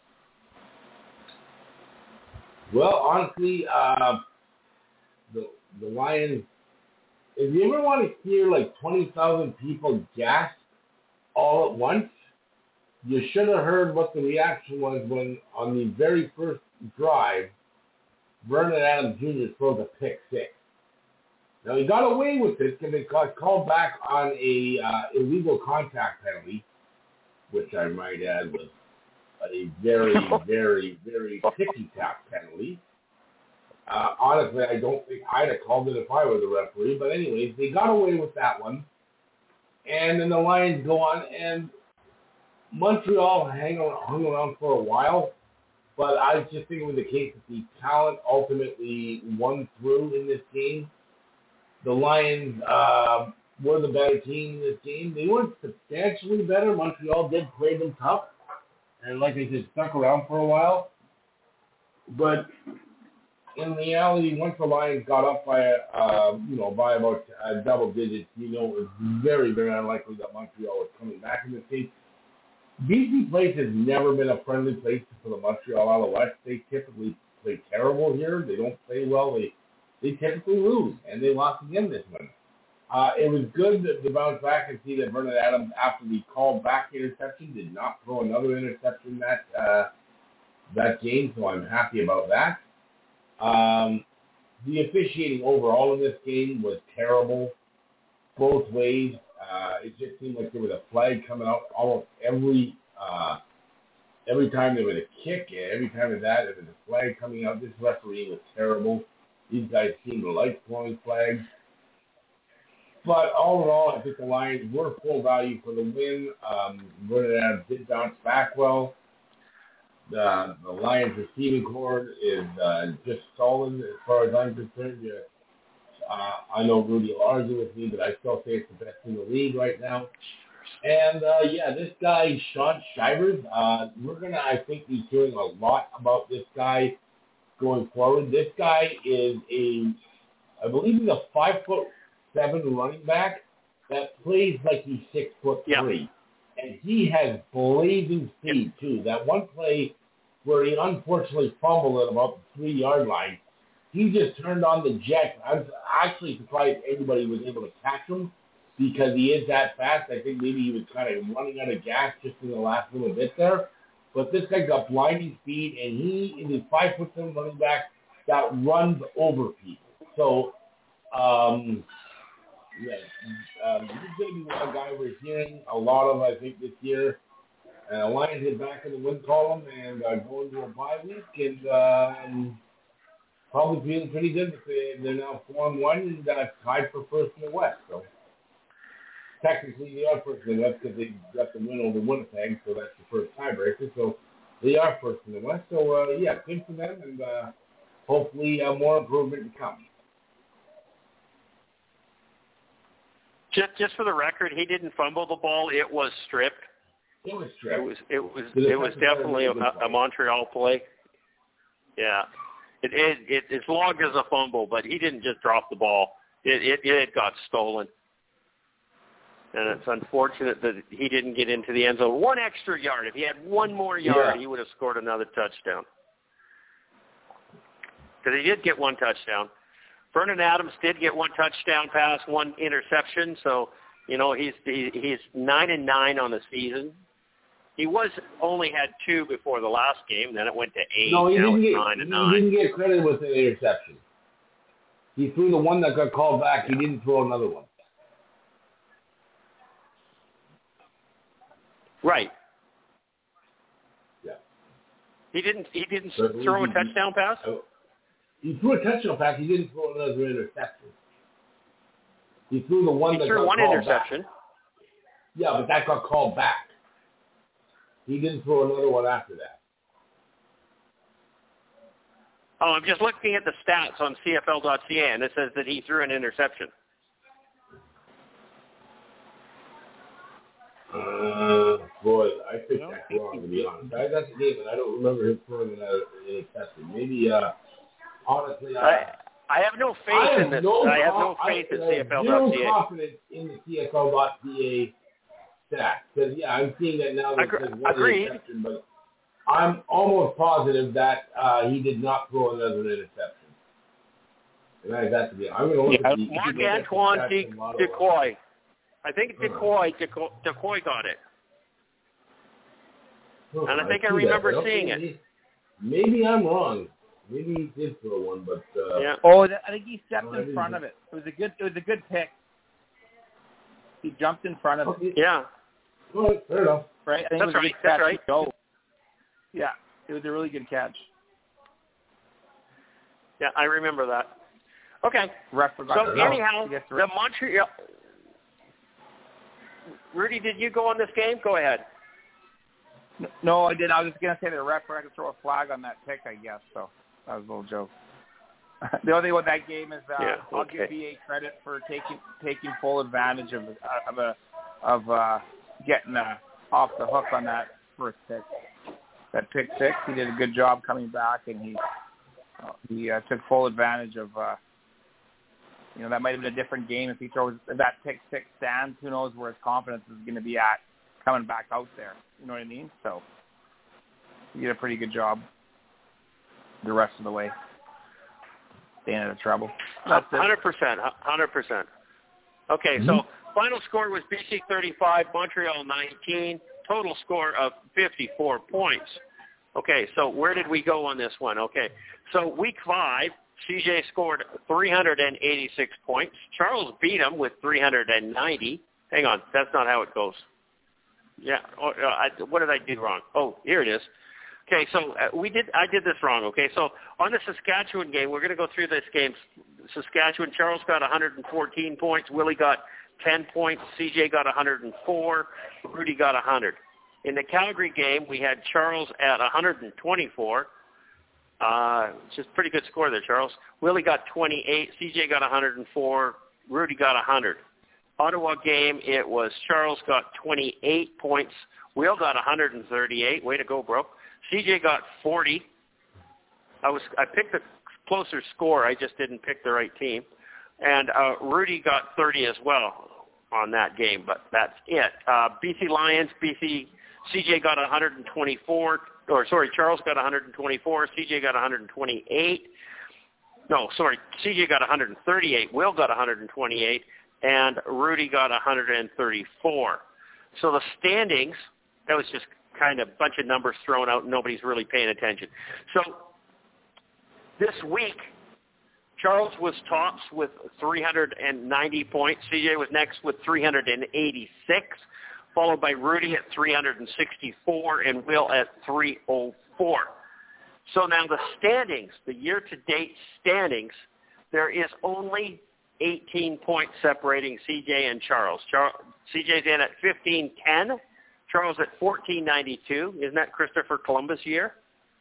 Well, honestly, the Lions, if you ever want to hear like 20,000 people gasp all at once, you should have heard what the reaction was when on the very first drive, Vernon Adams Jr. throws a pick six. Now, he got away with this because it got called back on a illegal contact penalty, which I might add was a very, very, very ticky-tack penalty. Honestly, I don't think I'd have called it if I were the referee. But anyways, they got away with that one. And then the Lions go on, and Montreal hung around for a while. But I just think it was the case that the talent ultimately won through in this game. The Lions were the better team in this game. They weren't substantially better. Montreal did play them tough. And like I said, stuck around for a while. But in reality, once the Lions got up by by about double digits, it was very, very unlikely that Montreal was coming back in this game. BC Place has never been a friendly place for the Montreal Alouettes. They typically play terrible here. They don't play well. They typically lose, and they lost again this one. It was good to bounce back and see that Vernon Adams, after the call-back interception, did not throw another interception that game, so I'm happy about that. The officiating overall in this game was terrible, both ways. It just seemed like there was a flag coming out almost every time there was a kick, every time there was a flag coming out. This referee was terrible. These guys seemed to like throwing flags. But all in all, I think the Lions were full value for the win. Vernon Adams did bounce back well. The Lions receiving corps is just solid as far as I'm concerned. I know Rudy Larson with me, but I still say it's the best in the league right now. And, this guy, Sean Shivers, we're going to, I think, be hearing a lot about this guy going forward. This guy is I believe he's a 5'7" running back that plays like he's 6'3". Yeah. And he has blazing speed, too. That one play where he unfortunately fumbled at about the 3-yard line, he just turned on the jet. I'm actually surprised anybody was able to catch him because he is that fast. I think maybe he was kind of running out of gas just in the last little bit there. But this guy got blinding speed, and he is a 5'7" running back that runs over people. So, he's going to be one guy we're hearing a lot of, I think, this year. And the Lions are back in the win column and going to a bye week, and probably feeling pretty good. They're now 4-1 and tied for first in the West. So technically they are first in the West because they got the win over Winnipeg, so that's the first tiebreaker. So they are first in the West. So good for them, and hopefully more improvement to come. Just for the record, he didn't fumble the ball. It was stripped. It was stripped. It was definitely a Montreal play. Yeah. It as long as a fumble, but he didn't just drop the ball. It got stolen. And it's unfortunate that he didn't get into the end zone. One extra yard. If he had one more yard, he would have scored another touchdown. Because he did get one touchdown. Vernon Adams did get one touchdown pass, one interception, so he's 9-9 on the season. He only had 2 before the last game, then it went to 8. No, he now didn't it's get 9-9. he didn't get credit with the interception. He threw the one that got called back. He didn't throw another one. Right. Yeah. He didn't throw a touchdown pass? He threw a touchdown pass. He didn't throw another interception. He threw the one that got called back. He threw one interception. Yeah, but that got called back. He didn't throw another one after that. Oh, I'm just looking at the stats on CFL.ca, and it says that he threw an interception. Boy, I think that's wrong, to be honest. That's a game, and I don't remember him throwing an interception. Maybe, honestly, I have no faith in this. I have no faith in CFL.ca. I have zero confidence in the CFL.ca stats. Because, yeah, I'm seeing that now that there's one interception, but I'm almost positive that he did not throw another interception. And that's the deal. I'm going to look at the Marc-Antoine Decoy. I think Decoy got it. Oh, and I think I remember seeing it. Maybe I'm wrong. Maybe he did throw one, but yeah. Oh, I think he stepped in front of it. It was a good pick. He jumped in front of it. Yeah. All right, fair enough. Right? I think That's it was right. a good catch. That's right. Go. Yeah, it was a really good catch. Yeah, I remember that. Okay. So anyhow, the Montreal. Rudy, did you go on this game? Go ahead. No, I did. I was going to say the ref had to throw a flag on that pick, I guess. So that was a little joke. The only thing with that game is I'll give BA credit for taking full advantage of getting off the hook on that first pick. That pick 6, he did a good job coming back, and he took full advantage of. That might have been a different game if he throws that pick 6 stands. Who knows where his confidence is going to be at coming back out there. You know what I mean? So he did a pretty good job the rest of the way. Staying out of trouble. 100%. Okay, so final score was BC 35, Montreal 19, total score of 54 points. Okay, so where did we go on this one? Okay, so week 5, CJ scored 386 points. Charles beat him with 390. Hang on, that's not how it goes. Yeah, what did I do wrong? Oh, here it is. Okay, so I did this wrong, okay? So on the Saskatchewan game, we're going to go through this game. Saskatchewan, Charles got 114 points. Willie got 10 points. CJ got 104. Rudy got 100. In the Calgary game, we had Charles at 124. Just pretty good score there, Charles. Willie got 28. CJ got 104. Rudy got 100. Ottawa game, it was Charles got 28 points. Will got 138. Way to go, bro. CJ got 40. I picked a closer score. I just didn't pick the right team. And Rudy got 30 as well on that game, but that's it. BC Lions, CJ got 124. Charles got 124. CJ got 128. No, sorry, CJ got 138. Will got 128. And Rudy got 134. So the standings, that was just kind of a bunch of numbers thrown out. Nobody's really paying attention. So this week, Charles was tops with 390 points. CJ was next with 386, followed by Rudy at 364 and Will at 304. So now the standings, the year-to-date standings, there is only 18 points separating CJ and Charles. CJ's in at 1510. Charles at 1492. Isn't that Christopher Columbus year?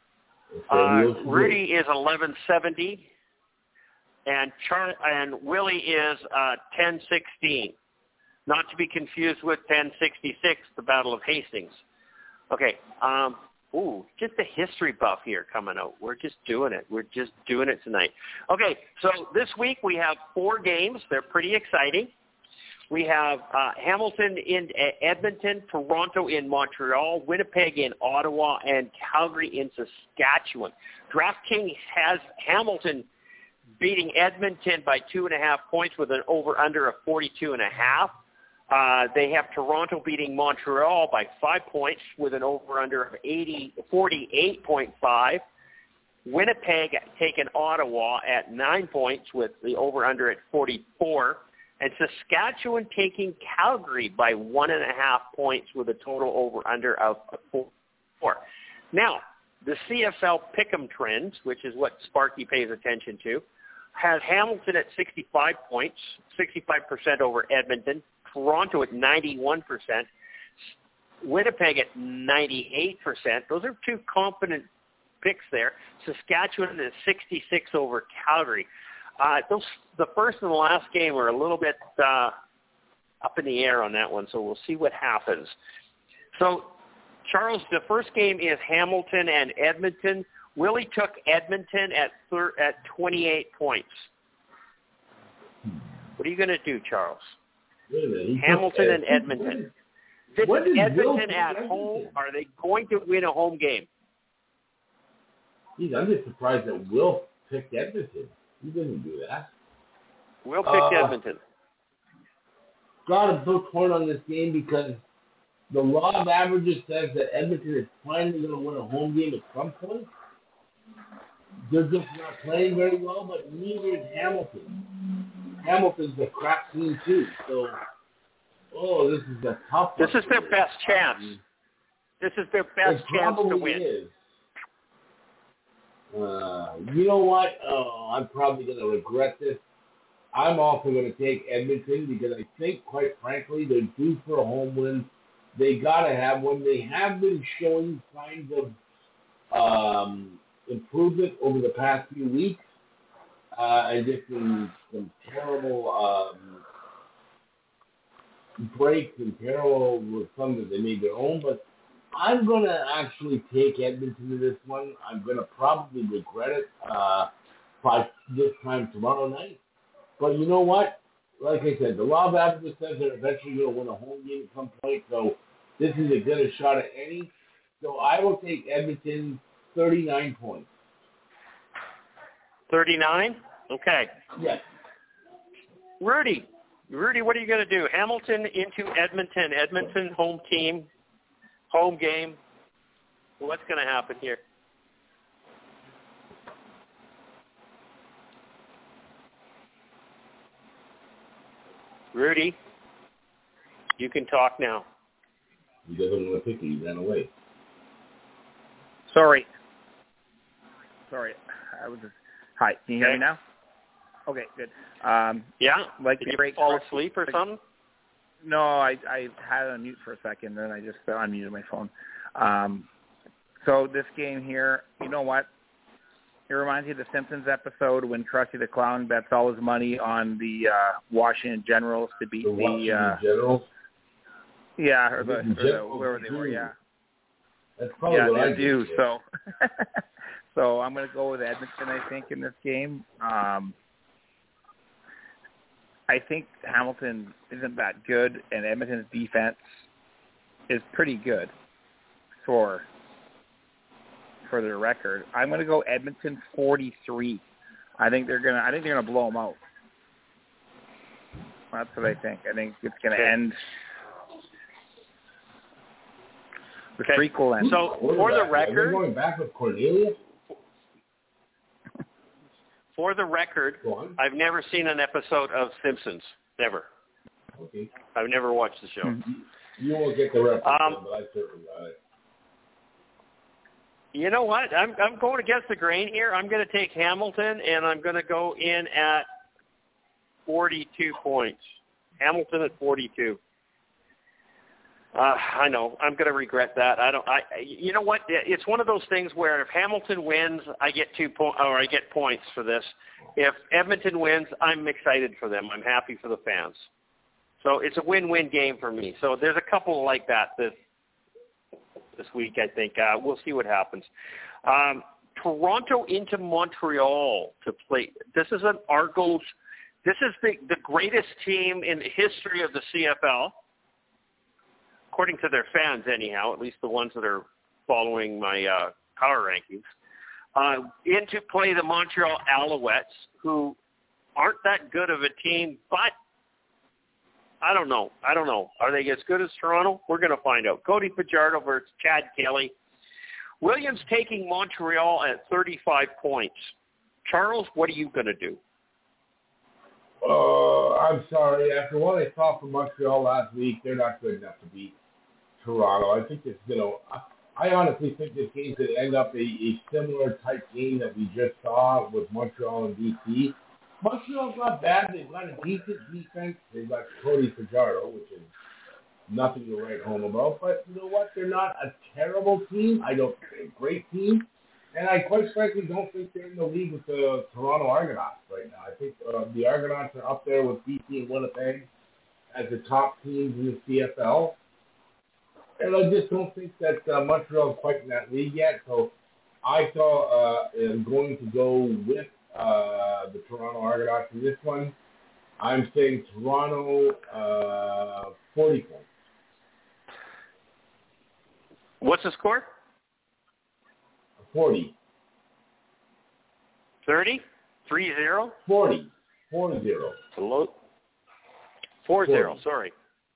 Rudy is 1170. And Willie is 1016. Not to be confused with 1066, the Battle of Hastings. Okay. Just a history buff here coming out. We're just doing it. We're just doing it tonight. Okay, so this week we have 4 games. They're pretty exciting. We have Hamilton in Edmonton, Toronto in Montreal, Winnipeg in Ottawa, and Calgary in Saskatchewan. DraftKings has Hamilton beating Edmonton by 2.5 points with an over-under of 42.5. They have Toronto beating Montreal by 5 points with an over-under of 48.5. Winnipeg taking Ottawa at 9 points with the over-under at 44. And Saskatchewan taking Calgary by 1.5 points with a total over-under of 4. Now, the CFL Pick'em trends, which is what Sparky pays attention to, has Hamilton at 65 points, 65% over Edmonton, Toronto at 91%, Winnipeg at 98%. Those are two competent picks there. Saskatchewan at 66 over Calgary. The first and the last game are a little bit up in the air on that one, so we'll see what happens. So, Charles, the first game is Hamilton and Edmonton. Willie took Edmonton at 28 points. What are you going to do, Charles? Wait a minute, Hamilton and Edmonton. This is Edmonton at home. Are they going to win a home game? Geez, I'm just surprised that Will picked Edmonton. He didn't do that. Will picked Edmonton. God, I'm so torn on this game because the law of averages says that Edmonton is finally going to win a home game at some point. They're just not playing very well, but neither is Hamilton. Hamilton's a crap team too. So, this is a tough one. This is their best chance. This is their best chance to win. Is. You know what? I'm probably going to regret this. I'm also going to take Edmonton because I think, quite frankly, they're due for a home win. They got to have one. They have been showing signs of improvement over the past few weeks. And just some terrible breaks and terrible with some that they made their own. But I'm going to actually take Edmonton to this one. I'm going to probably regret it by this time tomorrow night. But you know what? Like I said, the law of averages says they're eventually going to win a home game at some point. So this is as good a shot at any. So I will take Edmonton 39 points. 39? Okay. Yes. Rudy, what are you going to do? Hamilton into Edmonton. Edmonton home team, home game. What's going to happen here? Rudy, you can talk now. He doesn't want to pick it. He ran away. Sorry. I was just... Hi, can you hear me now? Okay, good. Yeah? Like Did you fall asleep or something? No, I had it on mute for a second, then I just unmuted my phone. So this game here, you know what? It reminds me of the Simpsons episode when Krusty the Clown bets all his money on the Washington Generals to beat the Generals? Yeah, or whoever they were, yeah. That's probably what I do. So, so I'm going to go with Edmonton, I think, in this game. I think Hamilton isn't that good, and Edmonton's defense is pretty good for their record. I'm going to go Edmonton 43. I think they're gonna blow them out. That's what I think. I think it's going to end. The streak will end. So for the record, are going back with Cornelius? For the record, I've never seen an episode of Simpsons. Never. Okay. I've never watched the show. Mm-hmm. You won't get the reference, but I certainly got it. You know what? I'm going against the grain here. I'm going to take Hamilton, and I'm going to go in at 42 points. Hamilton at 42. I know. I'm going to regret that. You know what? It's one of those things where if Hamilton wins, I get I get points for this. If Edmonton wins, I'm excited for them. I'm happy for the fans. So it's a win-win game for me. So there's a couple like that this week, I think. We'll see what happens. Toronto into Montreal to play. This is an Argos. This is the greatest team in the history of the CFL, according to their fans anyhow, at least the ones that are following my power rankings. in to play the Montreal Alouettes, who aren't that good of a team, but I don't know. Are they as good as Toronto? We're going to find out. Cody Fajardo versus Chad Kelly. Williams taking Montreal at 35 points. Charles, what are you going to do? I'm sorry. After what I saw from Montreal last week, they're not good enough to beat Toronto. I think I honestly think this game could end up a similar type game that we just saw with Montreal and DC. Montreal's not bad. They've got a decent defense. They've got Cody Fajardo, which is nothing to write home about. But you know what? They're not a terrible team. I don't think they're a great team. And I quite frankly don't think they're in the league with the Toronto Argonauts right now. I think the Argonauts are up there with BC and Winnipeg as the top teams in the CFL. And I just don't think that Montreal is quite in that league yet. So I am going to go with the Toronto Argonauts in this one. I'm saying Toronto 40 points. What's the score? 40. 30? 3-0? 40. 4-0. Hello? 4-0, sorry.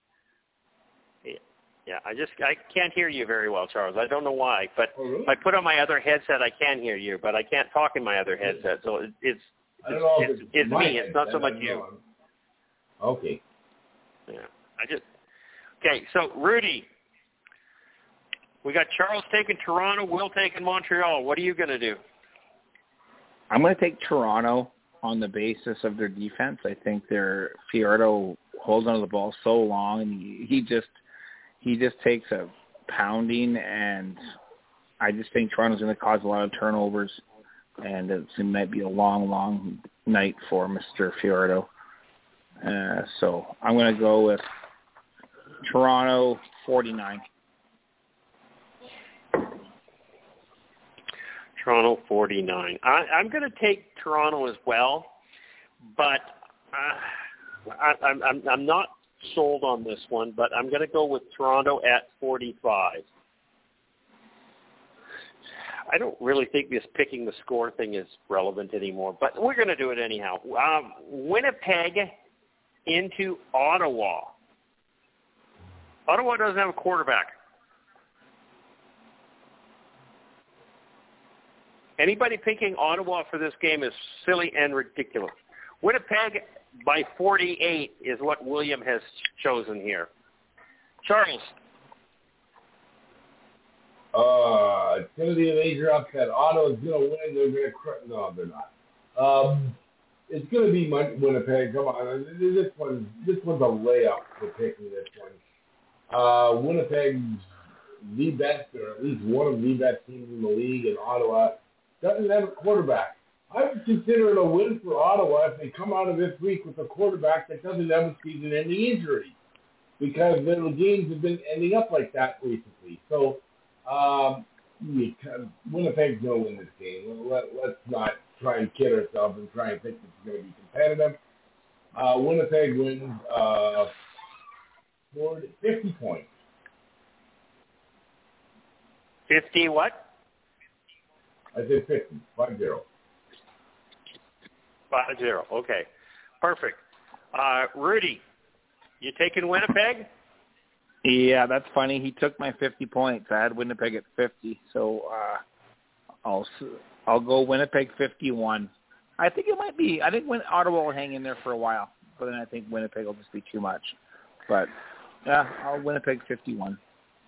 Yeah, I can't hear you very well, Charles. I don't know why, but if I put on my other headset, I can hear you, but I can't talk in my other headset, so it's me. It's not so much you. Okay. Yeah, okay. So Rudy, we got Charles taking Toronto, Will taking Montreal. What are you going to do? I'm going to take Toronto on the basis of their defense. I think their Fiordo holds onto the ball so long, and he just takes a pounding, and I just think Toronto's going to cause a lot of turnovers, and it might be a long, long night for Mr. Fiordo. So I'm going to go with Toronto 49. Toronto 49. I'm going to take Toronto as well, but I'm not sold on this one, but I'm going to go with Toronto at 45. I don't really think this picking the score thing is relevant anymore, but we're going to do it anyhow. Winnipeg into Ottawa. Ottawa doesn't have a quarterback. Anybody picking Ottawa for this game is silly and ridiculous. Winnipeg by 48 is what William has chosen here. Charles. It's going to be a major upset. Ottawa's going to win. They're going to no, they're not. It's going to be Winnipeg. Come on, this one's a layup for picking this one. Winnipeg's the best, or at least one of the best teams in the league, and Ottawa doesn't have a quarterback. I would consider it a win for Ottawa if they come out of this week with a quarterback that doesn't have a season-ending injury, because their games have been ending up like that recently. So Winnipeg's going to win this game. Let's not try and kid ourselves and try and think it's going to be competitive. Winnipeg wins 50 points. 50 what? I said 50, 5-0. 5-0, okay. Perfect. Rudy, you taking Winnipeg? Yeah, that's funny. He took my 50 points. I had Winnipeg at 50, so I'll go Winnipeg 51. I think it might be. I think Ottawa will hang in there for a while, but then I think Winnipeg will just be too much. But, yeah, I'll Winnipeg 51.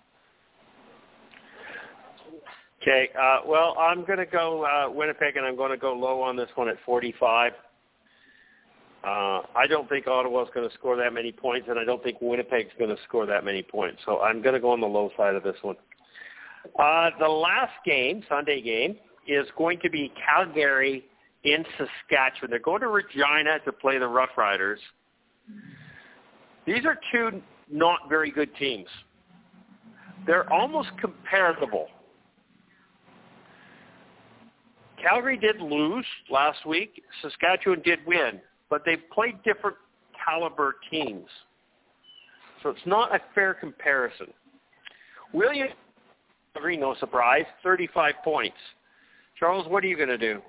Okay, well, I'm going to go Winnipeg, and I'm going to go low on this one at 45. I don't think Ottawa's going to score that many points, and I don't think Winnipeg's going to score that many points. So I'm going to go on the low side of this one. The last game, Sunday game, is going to be Calgary in Saskatchewan. They're going to Regina to play the Rough Riders. These are two not very good teams. They're almost comparable. Calgary did lose last week. Saskatchewan did win, but they played different caliber teams. So it's not a fair comparison. William, no surprise, 35 points. Charles, what are you going to do?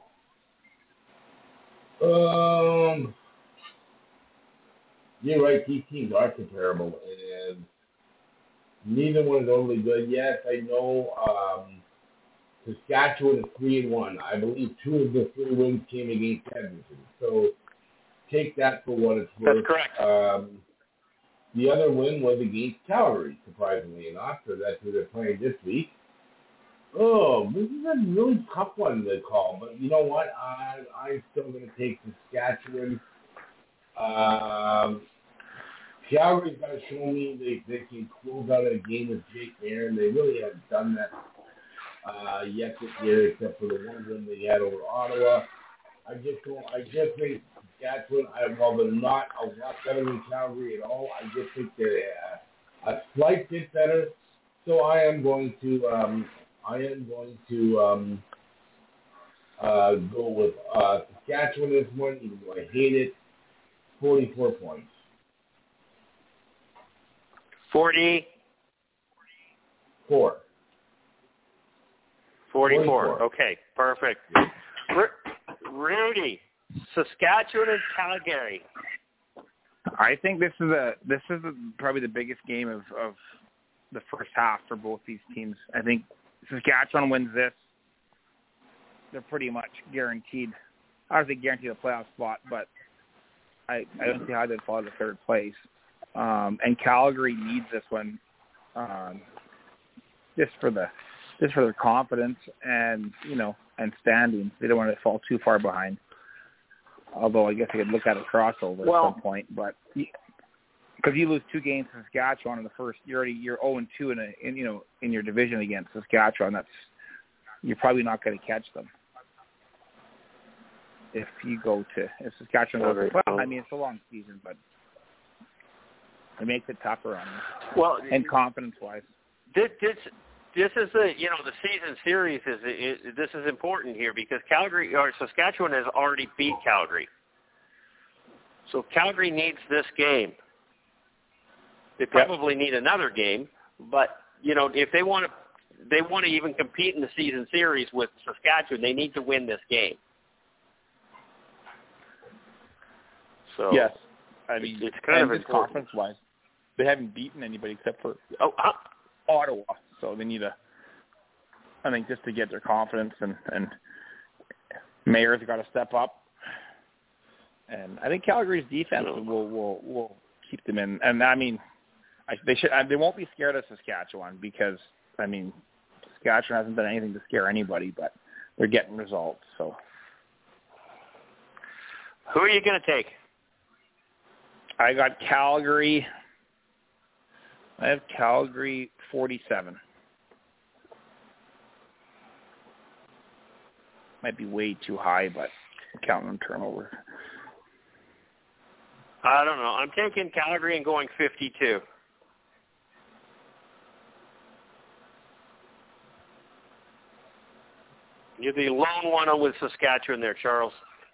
You're right. These teams are comparable, and neither one is overly good. Yes, I know Saskatchewan is 3-1. I believe 2 of the 3 wins came against Edmonton. So take that for what it's worth. That's correct. The other win was against Calgary, surprisingly enough. So that's who they're playing this week. Oh, this is a really tough one to call. But you know what? I'm still going to take Saskatchewan. Calgary's got to show me they can close out a game with Jake Marin. They really haven't done that yet this year, except for the one win they had over Ottawa. I just think Saskatchewan, while they're not a lot better than Calgary at all, I just think they're a slight bit better. So I am going to go with Saskatchewan this one, even though I hate it. 44 points. 44. Okay, perfect. Rudy, Saskatchewan and Calgary. I think this is probably the biggest game of the first half for both these teams. I think Saskatchewan wins this. They're pretty much guaranteed. I don't think guaranteed a playoff spot, but I don't see how they'd fall to third place. And Calgary needs this one just for their confidence and and standing. They don't want to fall too far behind. Although I guess they could look at a crossover at some point, but because you lose 2 games to Saskatchewan in the first, you're 0-2 in your division against Saskatchewan. You're probably not going to catch them if Saskatchewan goes. Well, I mean, it's a long season, but it makes it tougher on them. Well, and confidence-wise, this is the season series this is important here because Saskatchewan has already beat Calgary, so Calgary needs this game. They probably need another game, but if they want to even compete in the season series with Saskatchewan, they need to win this game. So yes, I mean it's kind of conference-wise, they haven't beaten anybody except for Ottawa. So they need I think just to get their confidence and Mayer's got to step up. And I think Calgary's defense will keep them in. And I mean, they won't be scared of Saskatchewan because I mean, Saskatchewan hasn't done anything to scare anybody, but they're getting results. So who are you going to take? I got Calgary. I have Calgary 47. Might be way too high, but I'm counting on turnover. I don't know. I'm taking Calgary and going 52. You're the lone one with Saskatchewan there, Charles.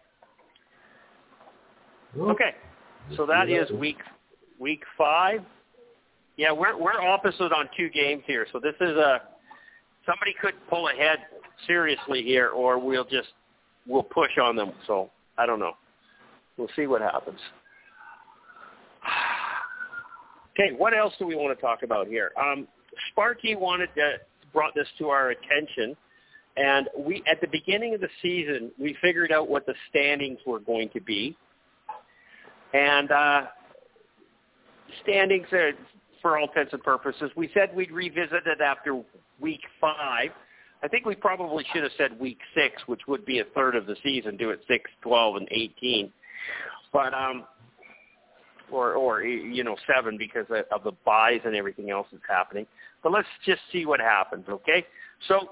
Okay, so that is week 5. Yeah, we're opposite on 2 games here, so this is somebody could pull ahead seriously here, or we'll push on them. So I don't know. We'll see what happens. Okay, what else do we want to talk about here? Sparky brought this to our attention, and we at the beginning of the season we figured out what the standings were going to be, and standings are, for all intents and purposes, we said we'd revisit it after week 5. I think we probably should have said week 6, which would be a third of the season, do it 6, 12, and 18. But or 7 because of the buys and everything else that's happening. But let's just see what happens, okay? So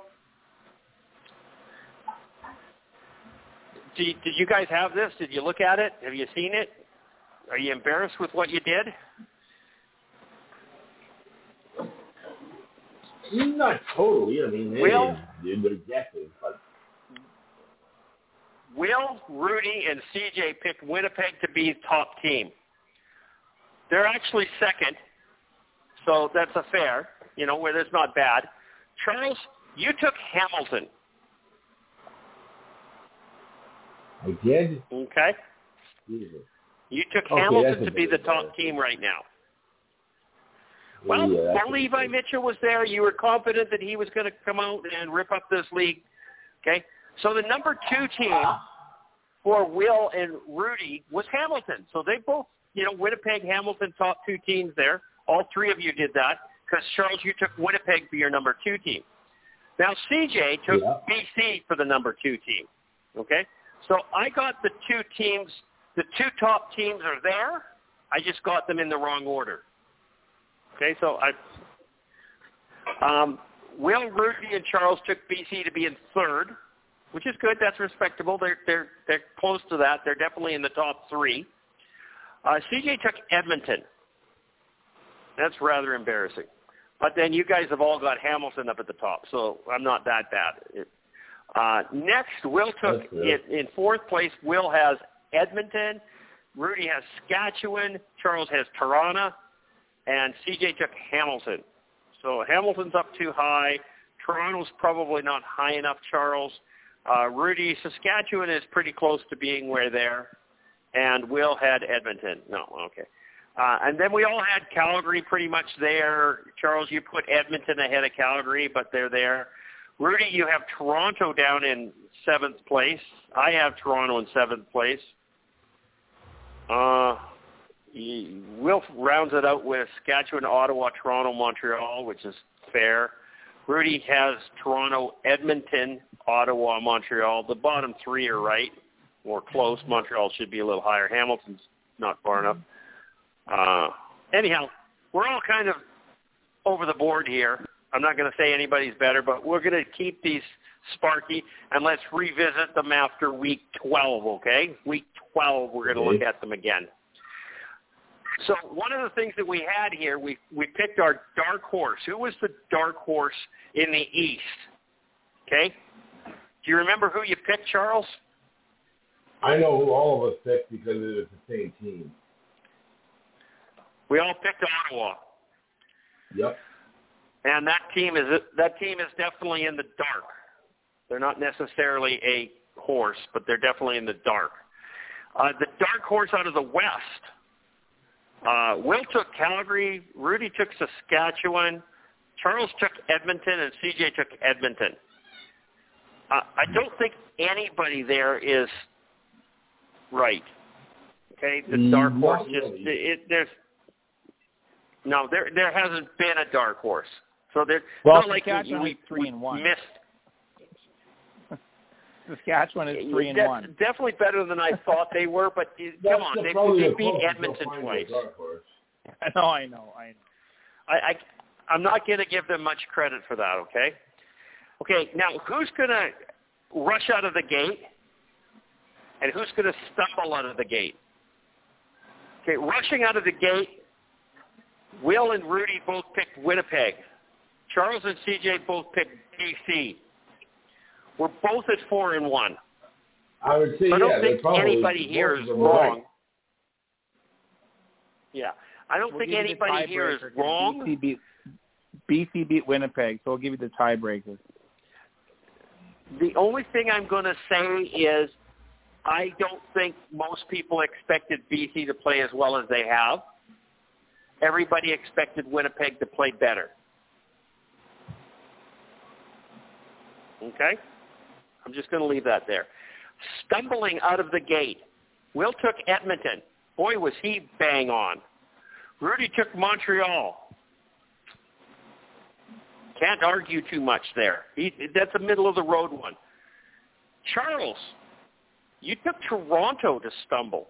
did you guys have this? Did you look at it? Have you seen it? Are you embarrassed with what you did? Not totally. I mean, they're guessing. But Will, Rudy, and CJ picked Winnipeg to be top team. They're actually second, so that's a fair, where that's not bad. Charles, you took Hamilton. I did? Okay. Jesus. You took Okay, Hamilton to be the better. top team right now. Well, Yeah, when Levi Mitchell was there, you were confident that he was going to come out and rip up this league. Okay? So the number 2 team for Will and Rudy was Hamilton. So they both, Winnipeg, Hamilton, top 2 teams there. All 3 of you did that because, Charles, you took Winnipeg for your number 2 team. Now, CJ took BC for the number 2 team. Okay? So I got the 2 teams. The 2 top teams are there. I just got them in the wrong order. Okay, so Will, Rudy, and Charles took BC to be in 3rd, which is good. That's respectable. They're close to that. They're definitely in the top 3. CJ took Edmonton. That's rather embarrassing. But then you guys have all got Hamilton up at the top, so I'm not that bad. Next, Will took it in 4th place. Will has Edmonton. Rudy has Saskatchewan. Charles has Toronto. And CJ took Hamilton. So Hamilton's up too high. Toronto's probably not high enough, Charles. Rudy, Saskatchewan is pretty close to being where there. And Will had Edmonton. No, okay. And then we all had Calgary pretty much there. Charles, you put Edmonton ahead of Calgary, but they're there. Rudy, you have Toronto down in 7th place. I have Toronto in 7th place. Will rounds it out with Saskatchewan, Ottawa, Toronto, Montreal, which is fair. Rudy has Toronto, Edmonton, Ottawa, Montreal. The bottom 3 are right, or close. Montreal should be a little higher. Hamilton's not far enough. Anyhow, we're all kind of over the board here. I'm not going to say anybody's better, but we're going to keep these sparky, and let's revisit them after week 12, okay? Week 12, we're going to look at them again. So one of the things that we had here, we picked our dark horse. Who was the dark horse in the East? Okay? Do you remember who you picked, Charles? I know who all of us picked because it was the same team. We all picked Ottawa. Yep. And that team is definitely in the dark. They're not necessarily a horse, but they're definitely in the dark. The dark horse out of the West, Will took Calgary, Rudy took Saskatchewan, Charles took Edmonton, and CJ took Edmonton. I don't think anybody there is right. Okay, the dark horse there hasn't been a dark horse. So they're not like we 3-1. missed. Saskatchewan is 3-1. Definitely better than I thought they were, but come on, they beat Edmonton twice. I know. I'm not going to give them much credit for that, okay? Okay, now who's going to rush out of the gate and who's going to stumble out of the gate? Okay, rushing out of the gate, Will and Rudy both picked Winnipeg. Charles and CJ both picked BC. We're both at 4-1. I would say, I don't think anybody here is wrong. Right. Yeah, I don't think anybody here is wrong. BC beat Winnipeg, so I'll give you the tiebreaker. The only thing I'm going to say is I don't think most people expected BC to play as well as they have. Everybody expected Winnipeg to play better. Okay? I'm just going to leave that there. Stumbling out of the gate. Will took Edmonton. Boy, was he bang on. Rudy took Montreal. Can't argue too much there. That's a middle-of-the-road one. Charles, you took Toronto to stumble.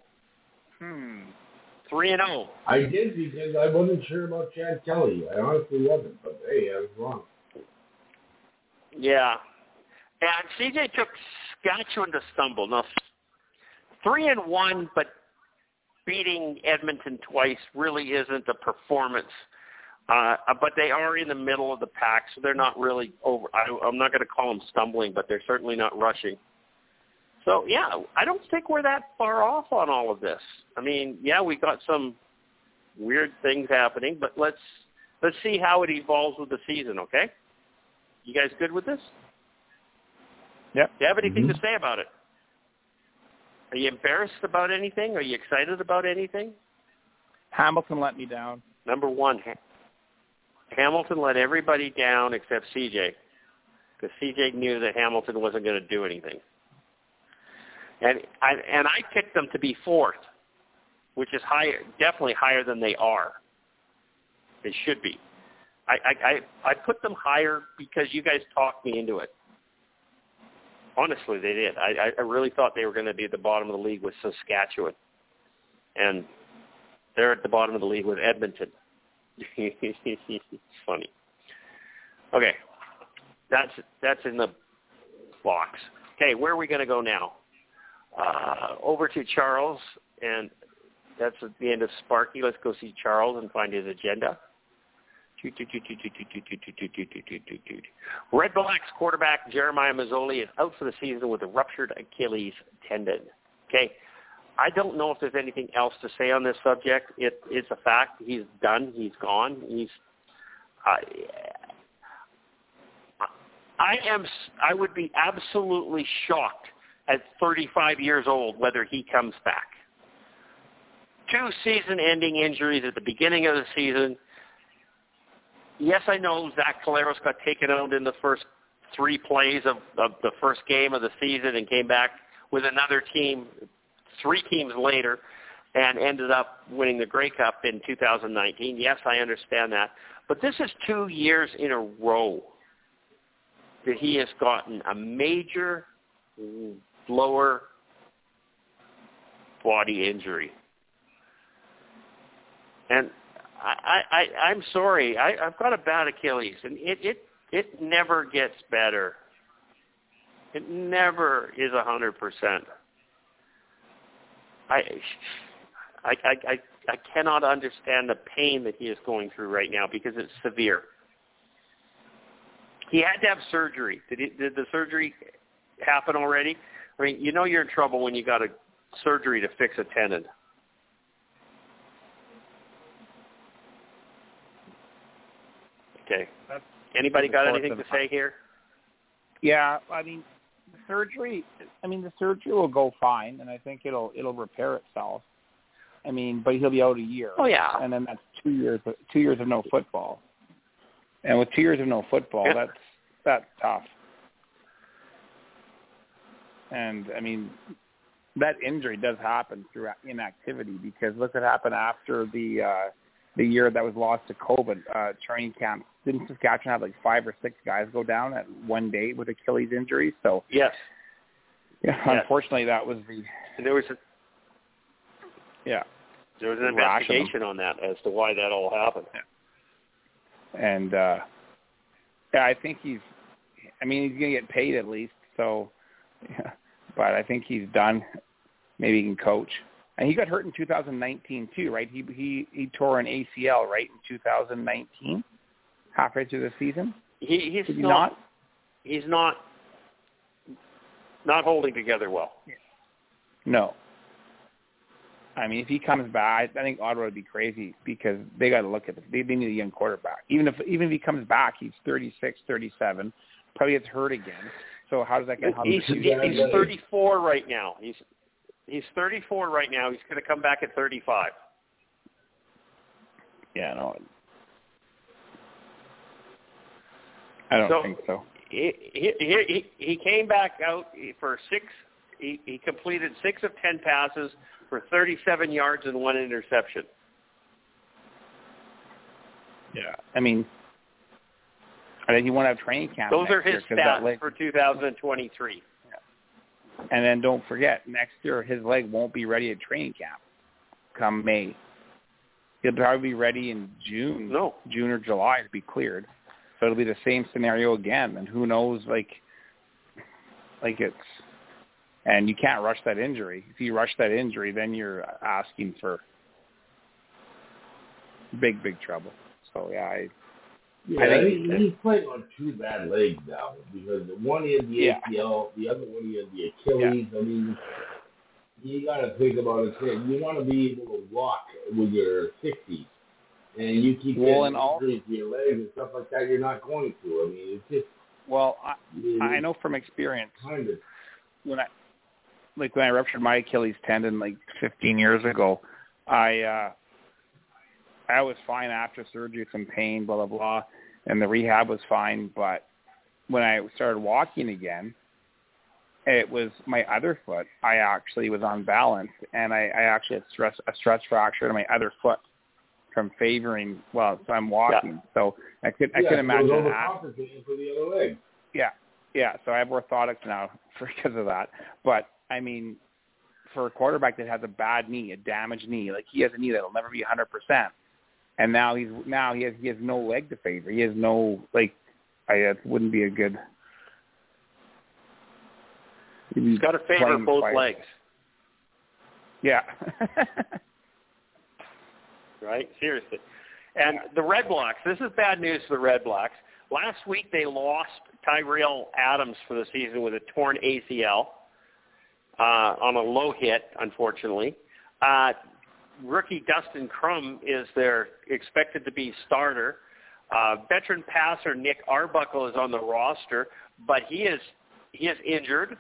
3-0. I did because I wasn't sure about Chad Kelly. I honestly wasn't, but hey, I was wrong. Yeah. And CJ took Saskatchewan to stumble. Now, 3-1, but beating Edmonton twice really isn't a performance. But they are in the middle of the pack, so they're not really over. I'm not going to call them stumbling, but they're certainly not rushing. So, yeah, I don't think we're that far off on all of this. I mean, yeah, we got some weird things happening, but let's see how it evolves with the season, okay? You guys good with this? Yep. Do you have anything to say about it? Are you embarrassed about anything? Are you excited about anything? Hamilton let me down. Number one, Hamilton let everybody down except CJ, because CJ knew that Hamilton wasn't going to do anything. And I picked them to be fourth, which is higher, definitely higher than they are. They should be. I put them higher because you guys talked me into it. Honestly, they did. I really thought they were going to be at the bottom of the league with Saskatchewan. And they're at the bottom of the league with Edmonton. It's funny. Okay. That's in the box. Okay, where are we going to go now? Over to Charles, and that's at the end of Sparky. Let's go see Charles and find his agenda. Red Blacks quarterback Jeremiah Mazzoli is out for the season with a ruptured Achilles tendon. Okay, I don't know if there's anything else to say on this subject. It's a fact. He's done. He's gone. I would be absolutely shocked at 35 years old whether he comes back. 2 season-ending injuries at the beginning of the season. Yes, I know Zach Collaros got taken out in the first 3 plays of the first game of the season and came back with another team 3 teams later and ended up winning the Grey Cup in 2019. Yes, I understand that. But this is 2 years in a row that he has gotten a major lower body injury. And I'm sorry. I've got a bad Achilles, and it never gets better. It never is 100%. I cannot understand the pain that he is going through right now because it's severe. He had to have surgery. Did the surgery happen already? I mean, you know you're in trouble when you got a surgery to fix a tendon. Okay. Anybody got anything to say here? Yeah, I mean, the surgery will go fine, and I think it'll repair itself. I mean, but he'll be out a year. Oh yeah. And then that's 2 years. 2 years of no football. And with 2 years of no football, yeah. that's tough. And I mean, that injury does happen through inactivity because look what happened after the year that was lost to COVID training camp. Didn't Saskatchewan have like 5 or 6 guys go down at one day with Achilles injuries? So yes. Yeah, yes. Unfortunately, that was the. And there was There was an investigation on that as to why that all happened. Yeah. And I think he's going to get paid at least. So, but I think he's done. Maybe he can coach. And he got hurt in 2019 too, right? He tore an ACL right in 2019, halfway through the season. He's not holding together well. No. I mean, if he comes back, I think Ottawa would be crazy because they got to look at it. They need a young quarterback. Even if he comes back, he's 36, 37, probably gets hurt again. So how does that get? He's 34 right now. He's 34 right now. He's going to come back at 35. Yeah, no. I don't think so. He came back out for 6. He completed 6 of 10 passes for 37 yards and 1 interception. Yeah, I mean, I think he won't have training camp. Those are his stats for 2023. Yeah. And then don't forget, next year his leg won't be ready at training camp come May. He'll probably be ready in June or July to be cleared. So it'll be the same scenario again. And who knows, like it's, and you can't rush that injury. If you rush that injury, then you're asking for big trouble. So I think he's playing on 2 bad legs now because one is the ACL, the other one is the Achilles. Yeah. I mean, you got to think about it. You want to be able to walk when you're 60, and you keep getting injuries to your legs and stuff like that. You're not going to. I mean, it's just. Well, I know from experience. Kind of. like when I ruptured my Achilles tendon like 15 years ago, I was fine after surgery, some pain, blah, blah, blah, and the rehab was fine. But when I started walking again, it was my other foot. I actually was unbalanced, and I actually had a stress fracture in my other foot from favoring, so I'm walking. Yeah. So I could imagine that. For the other leg. Yeah. So I have orthotics now because of that. But, I mean, for a quarterback that has a bad knee, a damaged knee, like he has a knee that'll never be 100%, and now he has no leg to favor. He has no, it wouldn't be a good. He's got to favor both legs. Yeah. Right? Seriously. And the Red Blacks, this is bad news for the Red Blacks. Last week they lost Tyrell Adams for the season with a torn ACL on a low hit, unfortunately. Rookie Dustin Crum is their expected to be starter. Veteran passer Nick Arbuckle is on the roster, but he is injured,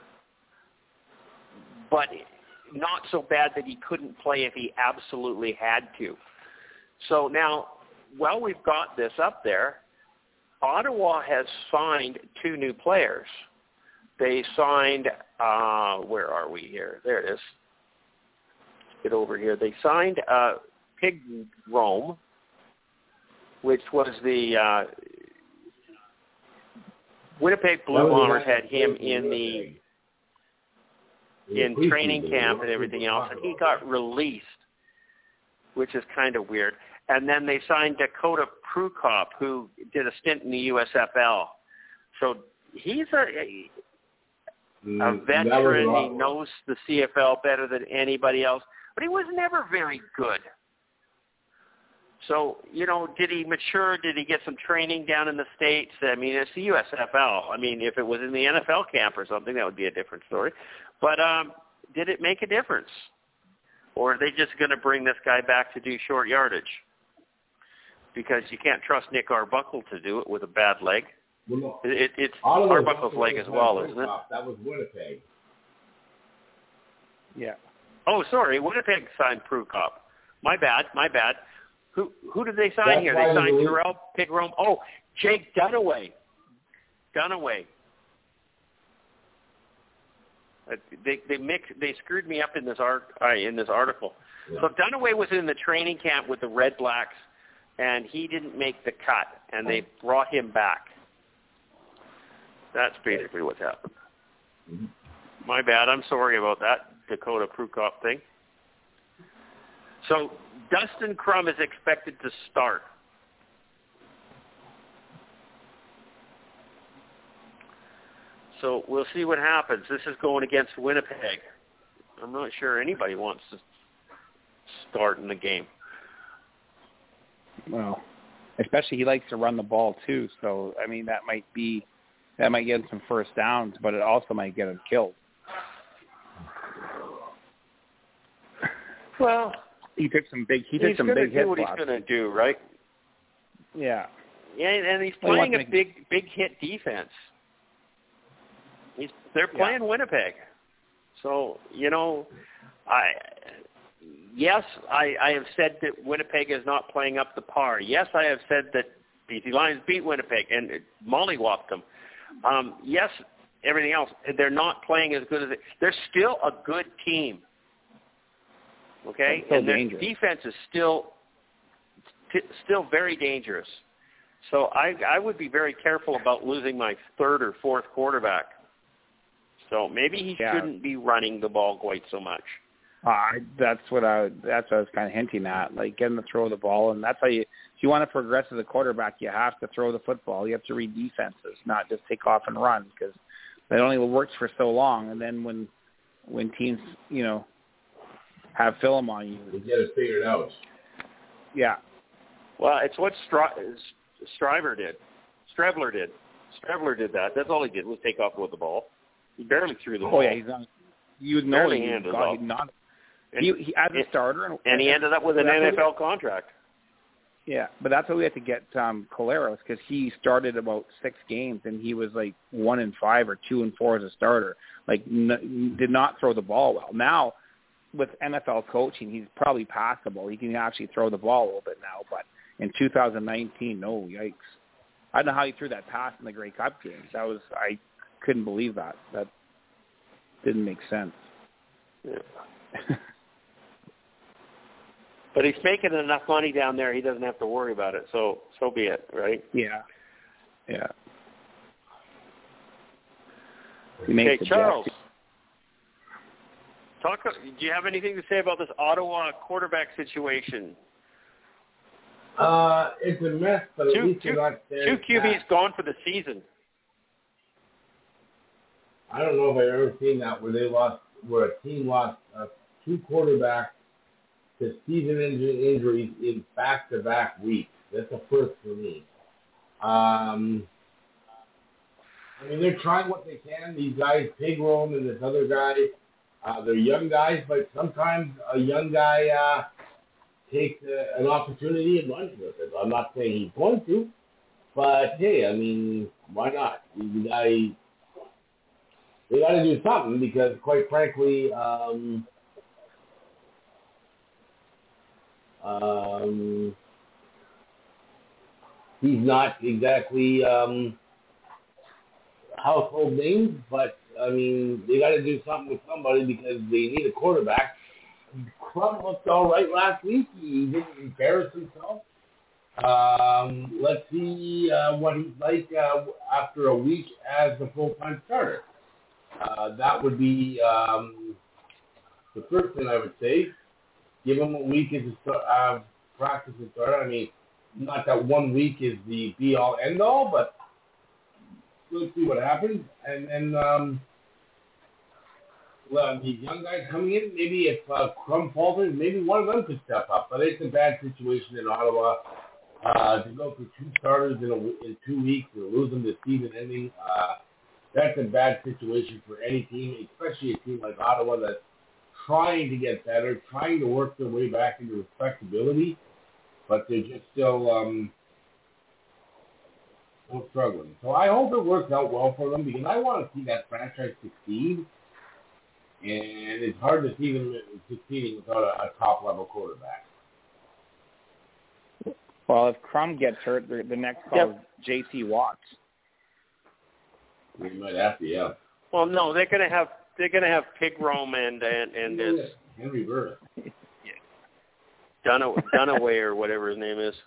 but not so bad that he couldn't play if he absolutely had to. So now, while we've got this up there, Ottawa has signed 2 new players. They signed, where are we here? There it is. Let's get over here. They signed Pig Rome, which was the Winnipeg Blue Bombers had him in training camp and everything else, and he got released, which is kind of weird. And then they signed Dakota Prukop, who did a stint in the USFL. So he's a veteran. He knows the CFL better than anybody else, but he was never very good. So, did he mature? Did he get some training down in the States? I mean, it's the USFL. I mean, if it was in the NFL camp or something, that would be a different story. But did it make a difference? Or are they just going to bring this guy back to do short yardage? Because you can't trust Nick Arbuckle to do it with a bad leg. Well, no. It's Arbuckle's leg as well, isn't it? That was Winnipeg. Yeah. Oh, sorry. Winnipeg signed Prukop. My bad. Who did they sign here? They signed Terrell Pigrom. Oh, Jake Dunaway. They screwed me up in this article. Yeah. So Dunaway was in the training camp with the Red Blacks, and he didn't make the cut, and they brought him back. That's basically what's happened. Mm-hmm. My bad. I'm sorry about that Dakota Prukop thing. So Dustin Crum is expected to start. So we'll see what happens. This is going against Winnipeg. I'm not sure anybody wants to start in the game. Well, especially he likes to run the ball too. So I mean, that might get him some first downs, but it also might get him killed. Well, he took some big hits. He's going to do what he's going to do, right? Yeah. Yeah, and he's playing a big hit defense. They're playing Winnipeg. So, I have said that Winnipeg is not playing up to par. Yes, I have said that BC Lions beat Winnipeg and mollywopped them. Yes, everything else. They're not playing as good as they're still a good team. Okay? And their defense is still very dangerous. So I would be very careful about losing my third or fourth quarterback. So maybe he shouldn't be running the ball quite so much. That's what I was kind of hinting at, like getting to throw the ball, and that's how if you want to progress as a quarterback, you have to throw the football. You have to read defenses, not just take off and run, because that only works for so long. And then when teams, have film on you, you get it figured out. Yeah. Well, it's what Strebler did. Strebler did that. That's all he did was take off with the ball. He barely threw the ball. Oh yeah, you would know he ended up. He as a starter, and he ended up with an NFL contract. Yeah, but that's why we had to get Collaros, because he started about 6 games and he was like 1-5 or 2-4 as a starter. Like did not throw the ball well. Now with NFL coaching, he's probably passable. He can actually throw the ball a little bit now. But in 2019, no, yikes! I don't know how he threw that pass in the Grey Cup games. I couldn't believe that. That didn't make sense. Yeah. But he's making enough money down there, he doesn't have to worry about it. So be it, right? Yeah. Okay, Charles. Do you have anything to say about this Ottawa quarterback situation? It's a mess, but at least they're not there. 2 QBs gone for the season. I don't know if I've ever seen that where a team lost 2 quarterbacks to season-ending injuries in back-to-back weeks. That's a first for me. I mean, they're trying what they can. These guys, Pigrom and this other guy, they're young guys, but sometimes a young guy takes an opportunity and runs with it. I'm not saying he's going to, but hey, I mean, why not? They got to do something because, quite frankly, he's not exactly household names, but I mean, they got to do something with somebody because they need a quarterback. Crum looked all right last week. He didn't embarrass himself. Let's see what he's like after a week as the full-time starter. That would be the first thing I would say. Give him a week as a practice and start. I mean, not that 1 week is the be-all, end-all, but let's see what happens. And then these young guys coming in, maybe if Crum falters, maybe one of them could step up. But it's a bad situation in Ottawa to go through 2 starters in 2 weeks and lose them to season ending. That's a bad situation for any team, especially a team like Ottawa that's trying to get better, trying to work their way back into respectability, but they're just still struggling. So I hope it works out well for them because I want to see that franchise succeed, and it's hard to see them succeeding without a top-level quarterback. Well, if Crum gets hurt, the next call is J.C. Watts. We might have to, yeah. Well, no, they're gonna have Pigrom and this Henry Burris. Dunaway or whatever his name is.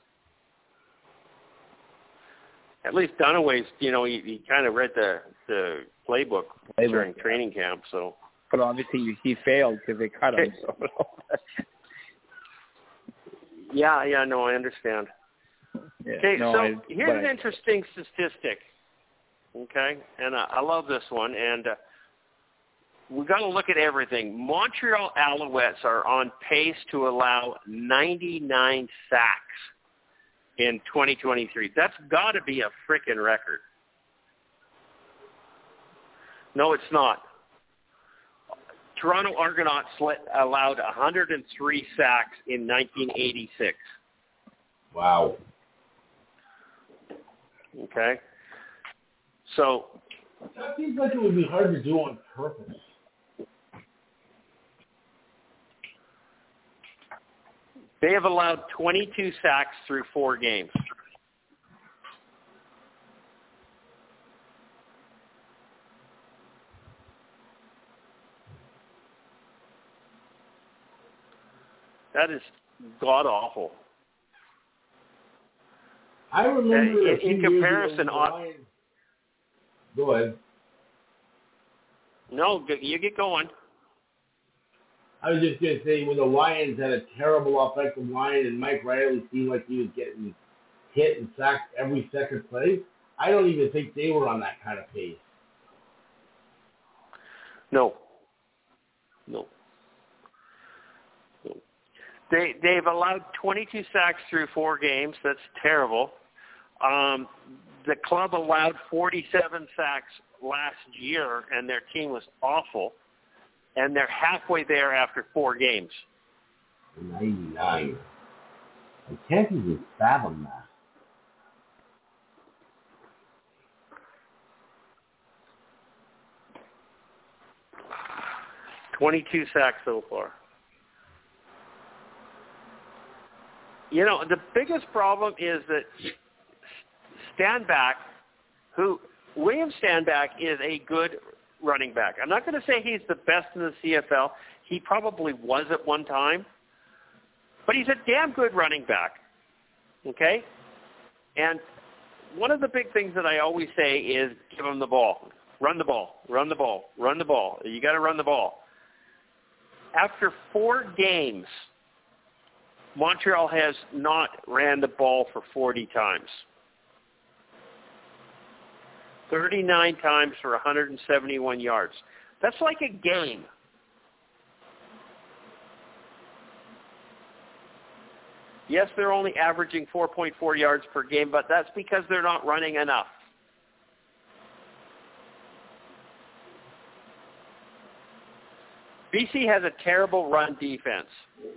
At least Dunaway's, he kind of read the playbook during training camp, so. But obviously he failed because they cut him. So. Yeah, no, I understand. Yeah, okay, so here's an interesting statistic. Okay, and I love this one, and we've got to look at everything. Montreal Alouettes are on pace to allow 99 sacks in 2023. That's got to be a freaking record. No, it's not. Toronto Argonauts allowed 103 sacks in 1986. Wow. Okay. So that seems like it would be hard to do on purpose. They have allowed 22 sacks through 4 games. That is god-awful. I remember in comparison on. Go ahead. No, you get going. I was just going to say, when the Lions had a terrible offensive line and Mike Riley seemed like he was getting hit and sacked every second play, I don't even think they were on that kind of pace. No. They've allowed 22 sacks through 4 games. That's terrible. The club allowed 47 sacks last year, and their team was awful. And they're halfway there after 4 games. 99. I can't even fathom that. 22 sacks so far. You know, the biggest problem is that William Stanback is a good running back. I'm not going to say he's the best in the CFL. He probably was at one time. But he's a damn good running back. Okay? And one of the big things that I always say is give him the ball. Run the ball. Run the ball. Run the ball. You got to run the ball. After 4 games, Montreal has not ran the ball for 40 times. 39 times for 171 yards. That's like a game. Yes, they're only averaging 4.4 yards per game, but that's because they're not running enough. BC has a terrible run defense.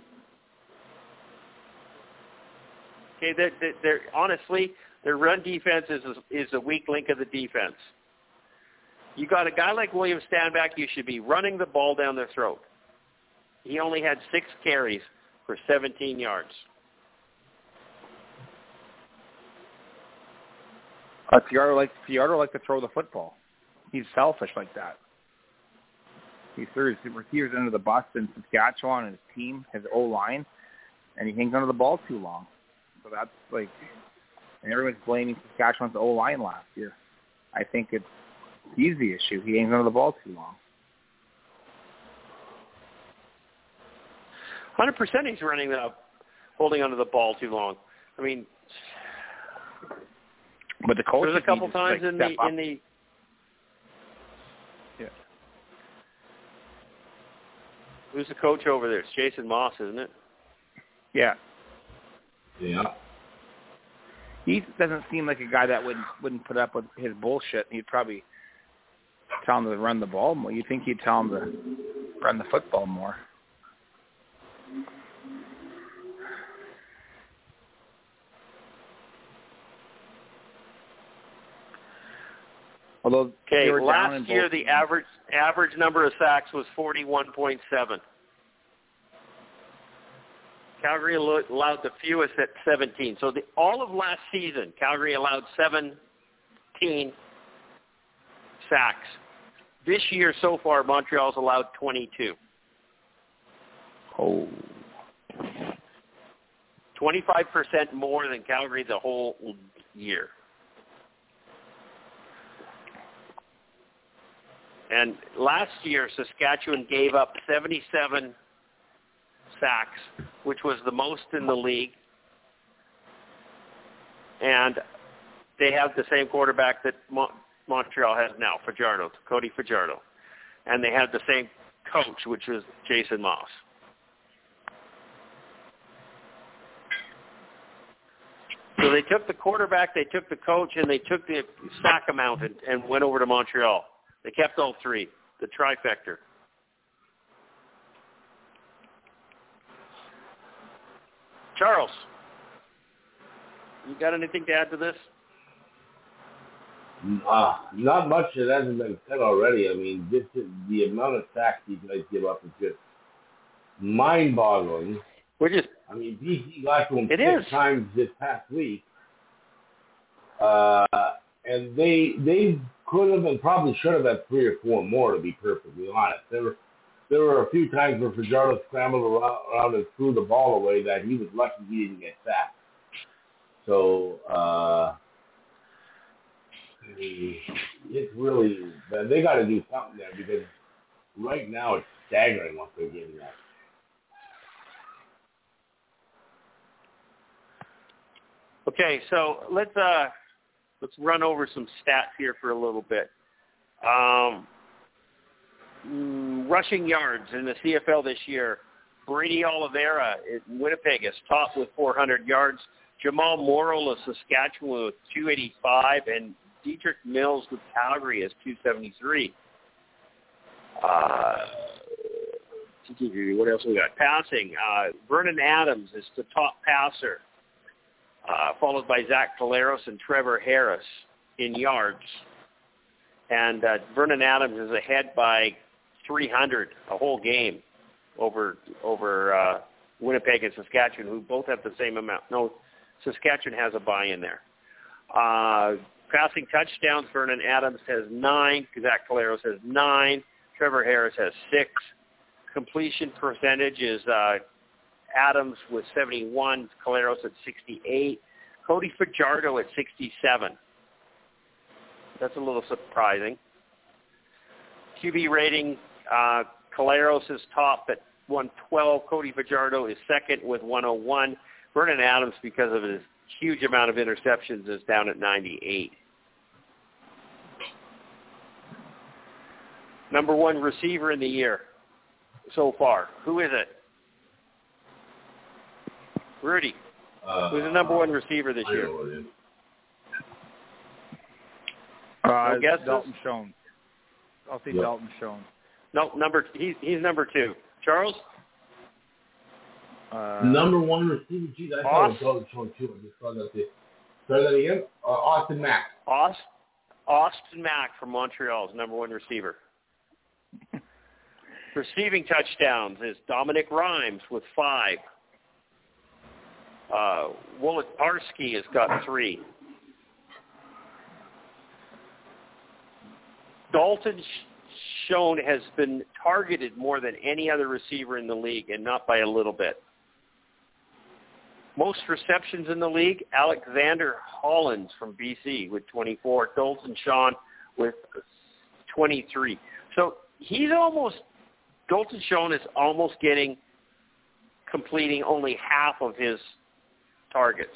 Okay, they're honestly, their run defense is a weak link of the defense. You got a guy like William Stanback, you should be running the ball down their throat. He only had 6 carries for 17 yards. Fiordo likes to throw the football. He's selfish like that. He threw his receivers under the bus in Saskatchewan and his team, his O-line, and he hangs onto the ball too long. So that's like, and everyone's blaming Saskatchewan's O-line last year. I think he's the issue. He hangs onto the ball too long. 100% he's holding onto the ball too long. I mean, but the coach, there's a couple times in the yeah. Who's the coach over there? It's Jason Moss, isn't it? Yeah. Yeah. He doesn't seem like a guy that wouldn't put up with his bullshit. He'd probably tell him to run the ball more. You'd think he'd tell him to run the football more. Although last year the average number of sacks was 41.7. Calgary allowed the fewest at 17. So all of last season, Calgary allowed 17 sacks. This year so far, Montreal's allowed 22. Oh. 25% more than Calgary the whole year. And last year, Saskatchewan gave up 77 sacks, which was the most in the league. And they have the same quarterback that Montreal has now, Fajardo, Cody Fajardo. And they had the same coach, which was Jason Moss. So they took the quarterback, they took the coach, and they took the sack amount and went over to Montreal. They kept all 3, the trifecta. Charles, you got anything to add to this? Not much that hasn't been said already. I mean, the amount of sacks these guys give up is just mind-boggling. I mean, BC got to them 6 times this past week. And they could have and probably should have had 3 or 4 more, to be perfectly honest. There were a few times where Fajardo scrambled around and threw the ball away that he was lucky he didn't get sacked. So it's really, they got to do something there because right now it's staggering what they're getting at. Okay, so let's run over some stats here for a little bit. Rushing yards in the CFL this year. Brady Oliveira in Winnipeg is top with 400 yards. Jamal Morrill of Saskatchewan with 285, and Dietrich Mills with Calgary is 273. What else we got? Passing. Vernon Adams is the top passer followed by Zach Collaros and Trevor Harris in yards. And Vernon Adams is ahead by 300 a whole game over Winnipeg and Saskatchewan, who both have the same amount. No, Saskatchewan has a bye in there. Passing touchdowns, Vernon Adams has 9. Zach Collaros has 9. Trevor Harris has 6. Completion percentage is Adams with 71, Collaros at 68, Cody Fajardo at 67. That's a little surprising. QB rating, Collaros is top at 112. Cody Fajardo is second with 101. Vernon Adams, because of his huge amount of interceptions, is down at 98. Number 1 receiver in the year so far. Who is it? Rudy. Who's the number 1 receiver this year? No guesses? Dalton Schoen. I'll say Dalton Schoen. No, he's number 2. Charles? Number 1 receiver. Geez, I thought it was Dalton Schoen too. I just saw that. Say that again. Austin Mack. Austin Mack from Montreal is number 1 receiver. Receiving touchdowns is Dominic Rhymes with 5. Wolodarski has got 3. Dalton Schoen has been targeted more than any other receiver in the league, and not by a little bit. Most receptions in the league, Alexander Hollins from BC with 24. Dalton Schoen with 23. So Dalton Schoen is almost completing only half of his targets.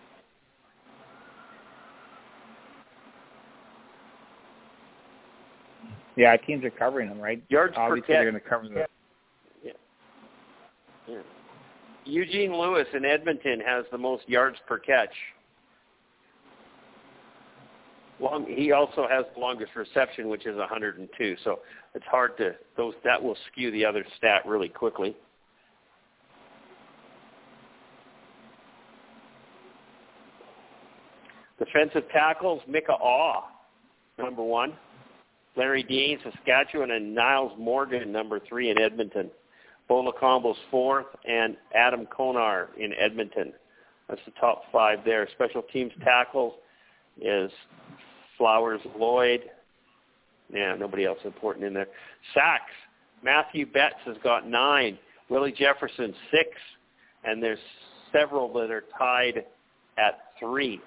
Yeah, teams are covering them, right? Yards Obviously per catch. They're going to cover them. Yeah. Eugene Lewis in Edmonton has the most yards per catch. He also has the longest reception, which is 102. So it's hard that will skew the other stat really quickly. Defensive tackles, Micah Awe, number 1. Larry Dean, Saskatchewan, and Niles Morgan, number 3 in Edmonton. Bo Lacombe's 4th, and Adam Konar in Edmonton. That's the top 5 there. Special teams tackles is Flowers Lloyd. Yeah, nobody else important in there. Sacks, Matthew Betts has got 9. Willie Jefferson, 6. And there's several that are tied at 3.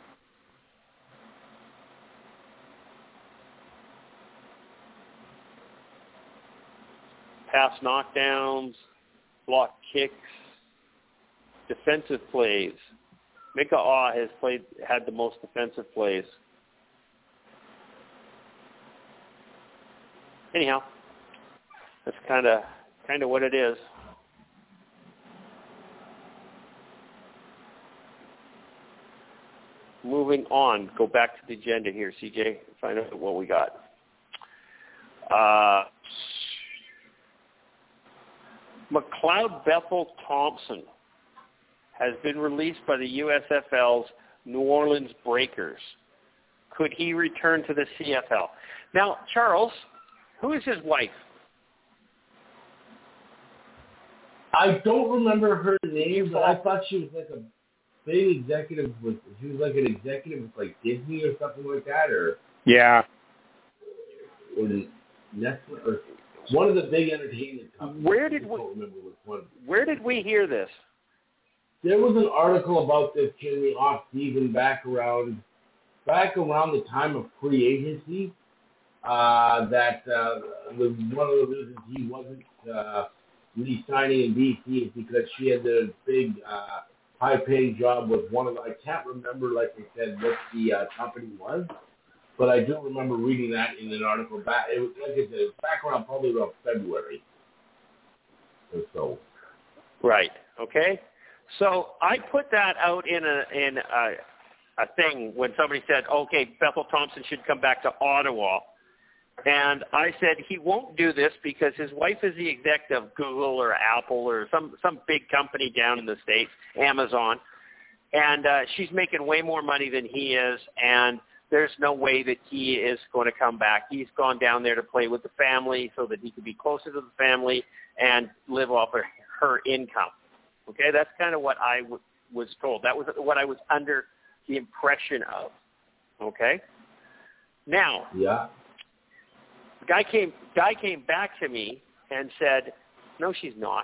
Pass knockdowns, block kicks, defensive plays. Micah Awe has had the most defensive plays. Anyhow, that's kind of what it is. Moving on, go back to the agenda here, CJ. Find out what we got. McLeod Bethel Thompson has been released by the USFL's New Orleans Breakers. Could he return to the CFL? Now, Charles, who is his wife? I don't remember her name, but I thought she was like a big executive. She was like an executive with like Disney or something like that, or yeah, or Netflix or one of the big entertainment companies. Where did we hear this? There was an article about this in the off season back around the time of free agency. That was one of the reasons he wasn't re-signing in BC is because she had the big high-paying job with one of the, I can't remember, like I said, what the company was, but I do remember reading that in an article back. It was like I said, it was back around probably around February or so. Right. Okay. So I put that out in a thing when somebody said, okay, Bethel Thompson should come back to Ottawa. And I said he won't do this because his wife is the executive of Google or Apple or some big company down in the States, Amazon. And she's making way more money than he is, and there's no way that he is going to come back. He's gone down there to play with the family so that he could be closer to the family and live off of her income. Okay, that's kind of what I was told. That was what I was under the impression of. Okay? Now, Yeah. guy came back to me and said, no, she's not.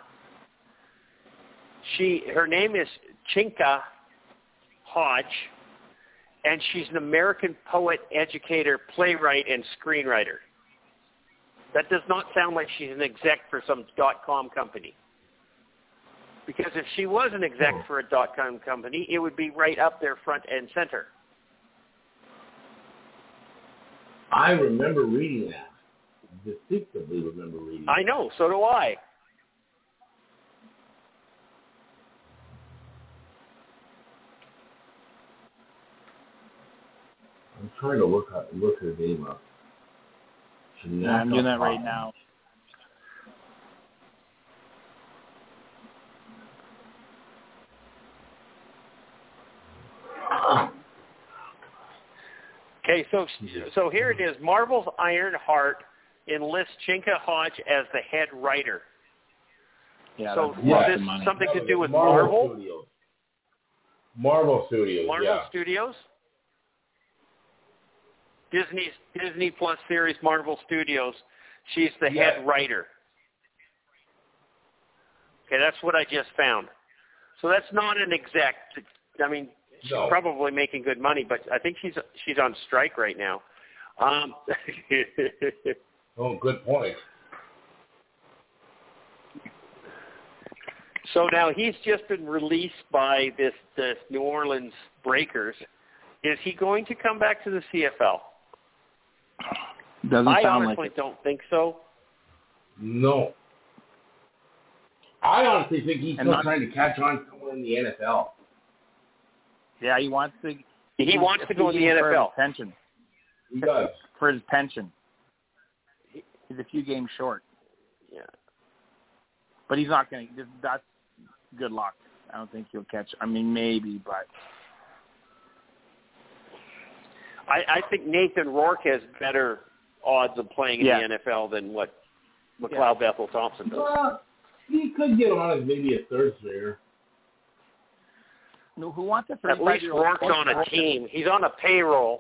Her name is Chinka Hodge, and she's an American poet, educator, playwright, and screenwriter. That does not sound like she's an exec for some .com company. Because if she was an exec for a .com company, it would be right up there front and center. I remember reading that. Distinctively remember reading that. I know, so do I. I'm trying to look her name up. Yeah, I'm doing that right now. Okay, so here it is. Marvel's Iron Heart enlists Chinka Hodge as the head writer. Yeah, so was this something to do with Marvel? Studios. Marvel Studios. Marvel Studios? Disney Plus series Marvel Studios. She's the head writer. Okay, that's what I just found. So that's not an exec. I mean, she's probably making good money, but I think she's on strike right now. Oh, good point. So now he's just been released by this New Orleans Breakers. Is he going to come back to the CFL? Doesn't I sound honestly like it. don't think so. No. I honestly think he's still trying to catch on somewhere in the NFL. Yeah, he wants to. He wants to go in the NFL. For his pension. He does. For his pension. He's a few games short. Yeah. But he's not going to. That's good luck. I don't think he'll catch. I mean, maybe, but. I think Nathan Rourke has better odds of playing in the NFL than what McLeod Bethel Thompson does. Well, he could get on as maybe a third stringer. No, who wants a 35-year-old? At least Rourke's on a team. He's on a payroll.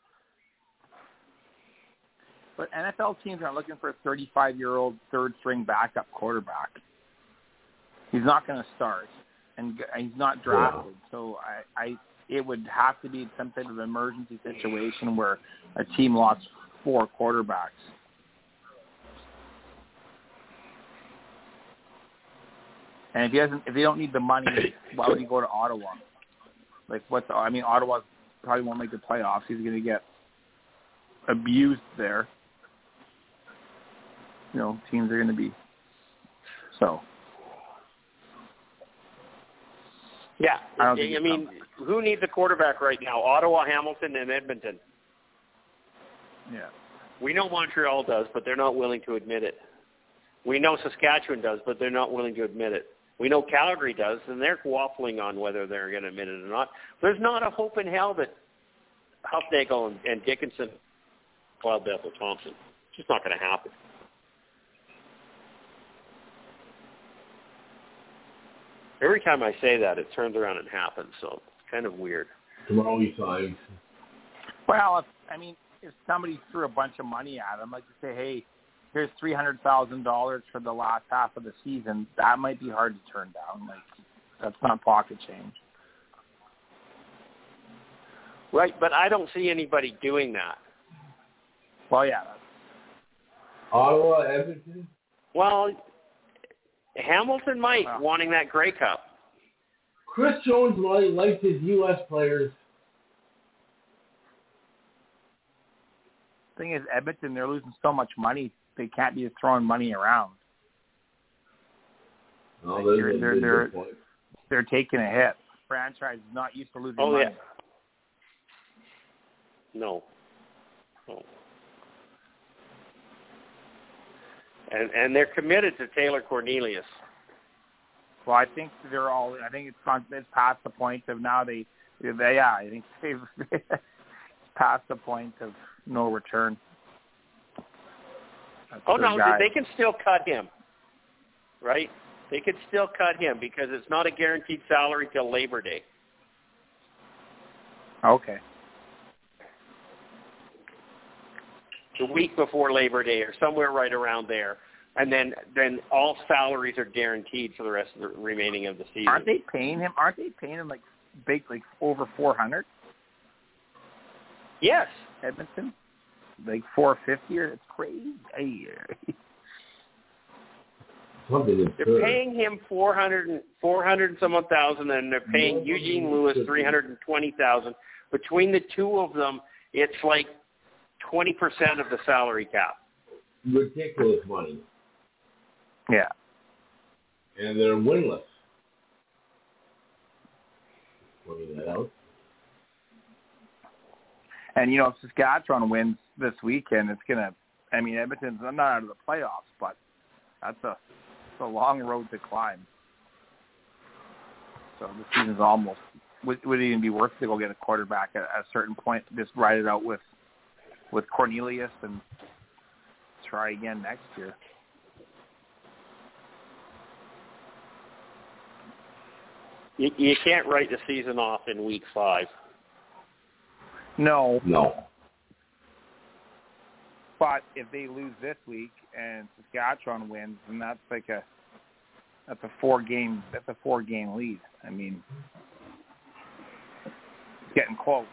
But NFL teams aren't looking for a 35-year-old third-string backup quarterback. He's not going to start, and he's not drafted. So it would have to be some type of emergency situation where a team lost 4 quarterbacks. And if they don't need the money, why would he go to Ottawa? Like Ottawa probably won't make the playoffs. He's going to get abused there. You know, teams are going to be so. Yeah, I mean, who needs a quarterback right now? Ottawa, Hamilton, and Edmonton. Yeah. We know Montreal does, but they're not willing to admit it. We know Saskatchewan does, but they're not willing to admit it. We know Calgary does, and they're waffling on whether they're going to admit it or not. There's not a hope in hell that Hufnagel and Dickinson, Cloud Bethel Thompson. It's just not going to happen. Every time I say that, it turns around and happens, so it's kind of weird. Tomorrow he signs. Well, if somebody threw a bunch of money at him, like to say, hey, here's $300,000 for the last half of the season, that might be hard to turn down. Like, that's not pocket change. Right, but I don't see anybody doing that. Well, yeah. Ottawa, Edmonton? Well, Hamilton might, wanting that Grey Cup. Chris Jones likes his U.S. players. Thing is, Edmonton, they're losing so much money, they can't be throwing money around. Oh, they're taking a hit. The franchise is not used to losing money. Yeah. No. And they're committed to Taylor Cornelius. Well, I think they're all. I think it's past the point of now I think they've past the point of no return. That's they can still cut him, right? They could still cut him because it's not a guaranteed salary till Labor Day. Okay. The week before Labor Day or somewhere right around there. And then all salaries are guaranteed for the rest of the remaining of the season. Aren't they paying him like big, like over 400? Yes. Edmonton? Like 450 or it's crazy. They're paying him 400 and some odd thousand, and they're paying Eugene Lewis $320,000. Between the two of them, it's like 20% of the salary cap. Ridiculous money. Yeah. And they're winless. Pointing that out. And, if Saskatchewan wins this weekend, it's going to, Edmonton's not out of the playoffs, but that's a long road to climb. So the season's almost, would it even be worth to go get a quarterback at a certain point, just ride it out with Cornelius and try again next year? You can't write the season off in week 5. No. No. But if they lose this week and Saskatchewan wins, then that's a 4-game lead. It's getting close.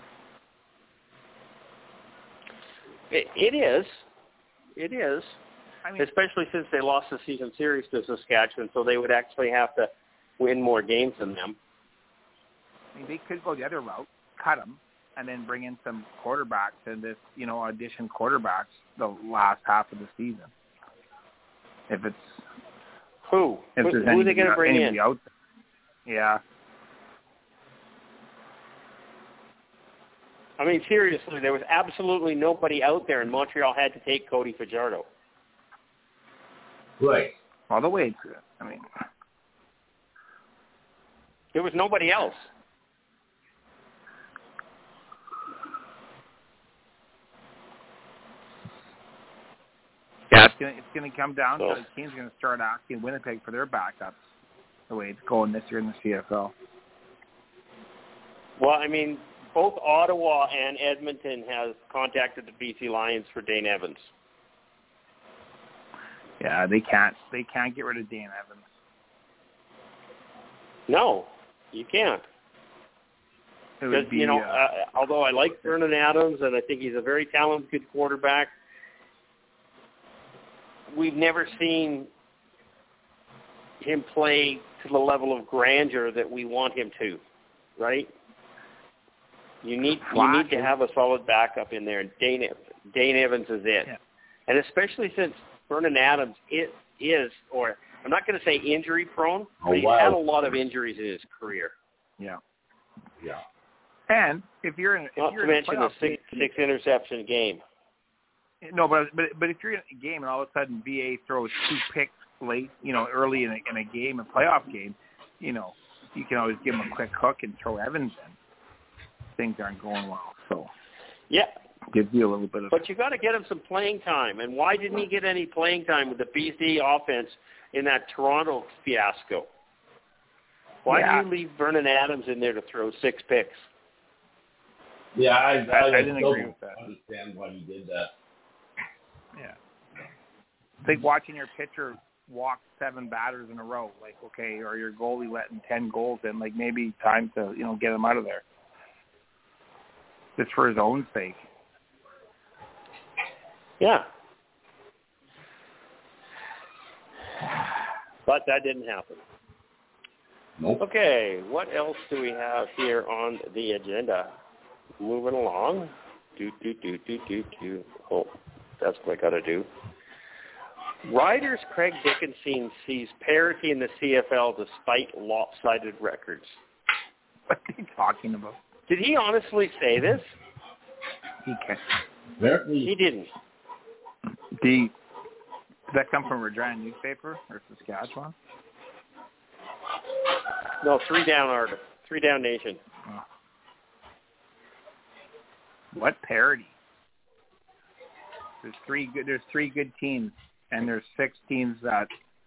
It is. Especially since they lost the season series to Saskatchewan, so they would actually have to win more games than them. They could go the other route, cut them, and then bring in some quarterbacks and just, audition quarterbacks the last half of the season. If it's who are they going to bring in? Out there. Yeah. Seriously, there was absolutely nobody out there, and Montreal had to take Cody Fajardo. Right. All the way through. There was nobody else. Yeah, it's going to come down to the team's going to start asking Winnipeg for their backups. The way it's going this year in the CFL. Well, both Ottawa and Edmonton has contacted the BC Lions for Dane Evans. Yeah, they can't get rid of Dane Evans. No, you can't. Because, although I like Vernon Adams and I think he's a very talented, good quarterback, we've never seen him play to the level of grandeur that we want him to, right? You need to have a solid backup in there, and Dane Evans is it. Yeah. And especially since Vernon Adams is, or I'm not going to say injury prone, but he's had a lot of injuries in his career. Yeah. Yeah. And if you're in the six interception game. No, but if you're in a game and all of a sudden VA throws 2 picks late, early in a game, a playoff game, you can always give him a quick hook and throw Evans in. Things aren't going well, so yeah, gives you a little bit of. But you got to get him some playing time, and why didn't he get any playing time with the BC offense in that Toronto fiasco? Why do you leave Vernon Adams in there to throw 6 picks? Yeah, I didn't agree with that. Understand why he did that. Yeah, it's like watching your pitcher walk 7 batters in a row. Like, okay, or your goalie letting 10 goals in. Like, maybe time to get him out of there. Just for his own sake. Yeah. But that didn't happen. Nope. Okay, what else do we have here on the agenda? Moving along. Oh, that's what I got to do. Riders Craig Dickinson sees parity in the CFL despite lopsided records. What are you talking about? Did he honestly say this? He can't. He didn't. Did that come from Regina newspaper or Saskatchewan? No, 3 down Arda. 3 down Nation. Oh. What parity? There's three good teams, and there's 6 teams that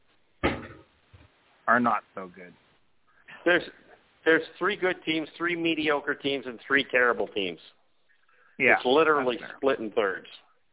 are not so good. There's 3 good teams, 3 mediocre teams, and 3 terrible teams. Yeah, it's literally split in thirds,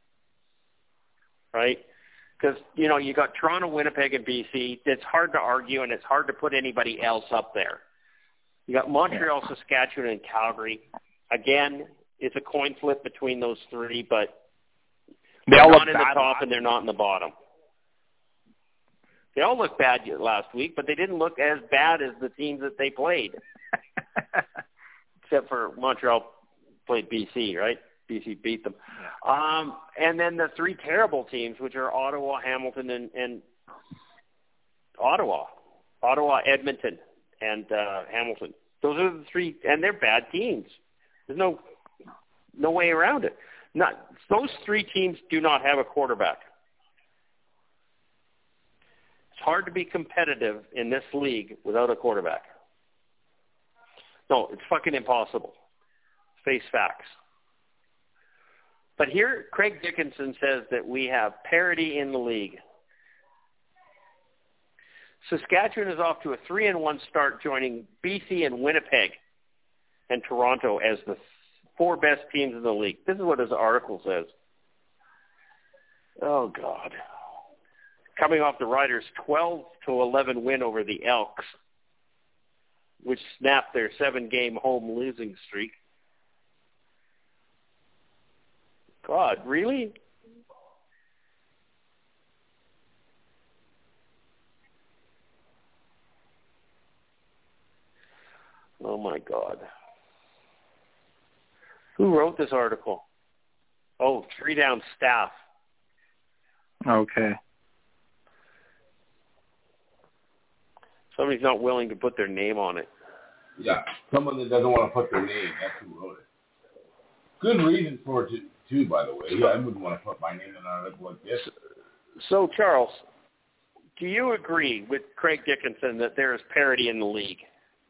right? Because, you got Toronto, Winnipeg, and BC. It's hard to argue, and it's hard to put anybody else up there. You got Montreal, Saskatchewan, and Calgary. Again, it's a coin flip between those 3, but they're not in the top and they're not in the bottom. They all looked bad last week, but they didn't look as bad as the teams that they played. Except for Montreal played BC, right? BC beat them. Yeah. And then the 3 terrible teams, which are Ottawa, Hamilton, and Ottawa, Edmonton, and Hamilton. Those are the 3, and they're bad teams. There's no way around it. Those 3 teams do not have a quarterback. It's hard to be competitive in this league without a quarterback. No, it's fucking impossible. Face facts. But here, Craig Dickinson says that we have parity in the league. Saskatchewan is off to a 3-1 start, joining BC and Winnipeg and Toronto as the 4 best teams in the league. This is what his article says. Oh, God. Coming off the Riders' 12-11 win over the Elks, which snapped their 7-game home losing streak. God, really? Oh, my God. Who wrote this article? Oh, 3 Down staff. Okay. Somebody's not willing to put their name on it. Yeah, someone that doesn't want to put their name. That's who wrote it. Good reason for it, too, by the way. Yeah, I wouldn't want to put my name in an article like this. So, Charles, do you agree with Craig Dickinson that there is parity in the league?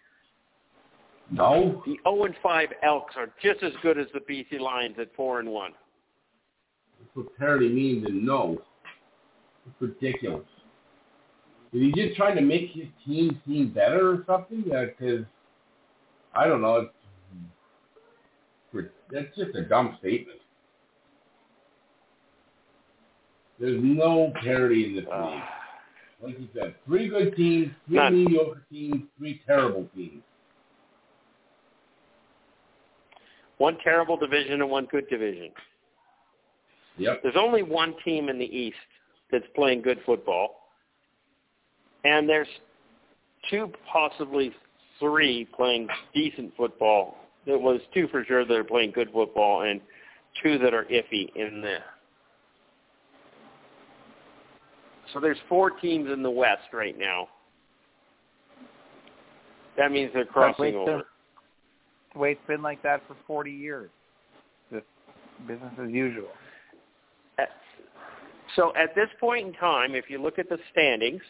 No. The 0-5 Elks are just as good as the BC Lions at 4-1. That's what parity means, and no. It's ridiculous. Is he just trying to make his team seem better or something? Because, I don't know, that's just a dumb statement. There's no parity in this league. Like you said, 3 good teams, 3 mediocre teams, 3 terrible teams. 1 terrible division and 1 good division. Yep. There's only 1 team in the East that's playing good football. And there's 2, possibly 3, playing decent football. There was 2 for sure that are playing good football, and 2 that are iffy in there. So there's 4 teams in the West right now. That means they're crossing over. The way it's been like that for 40 years. Just business as usual. So at this point in time, if you look at the standings,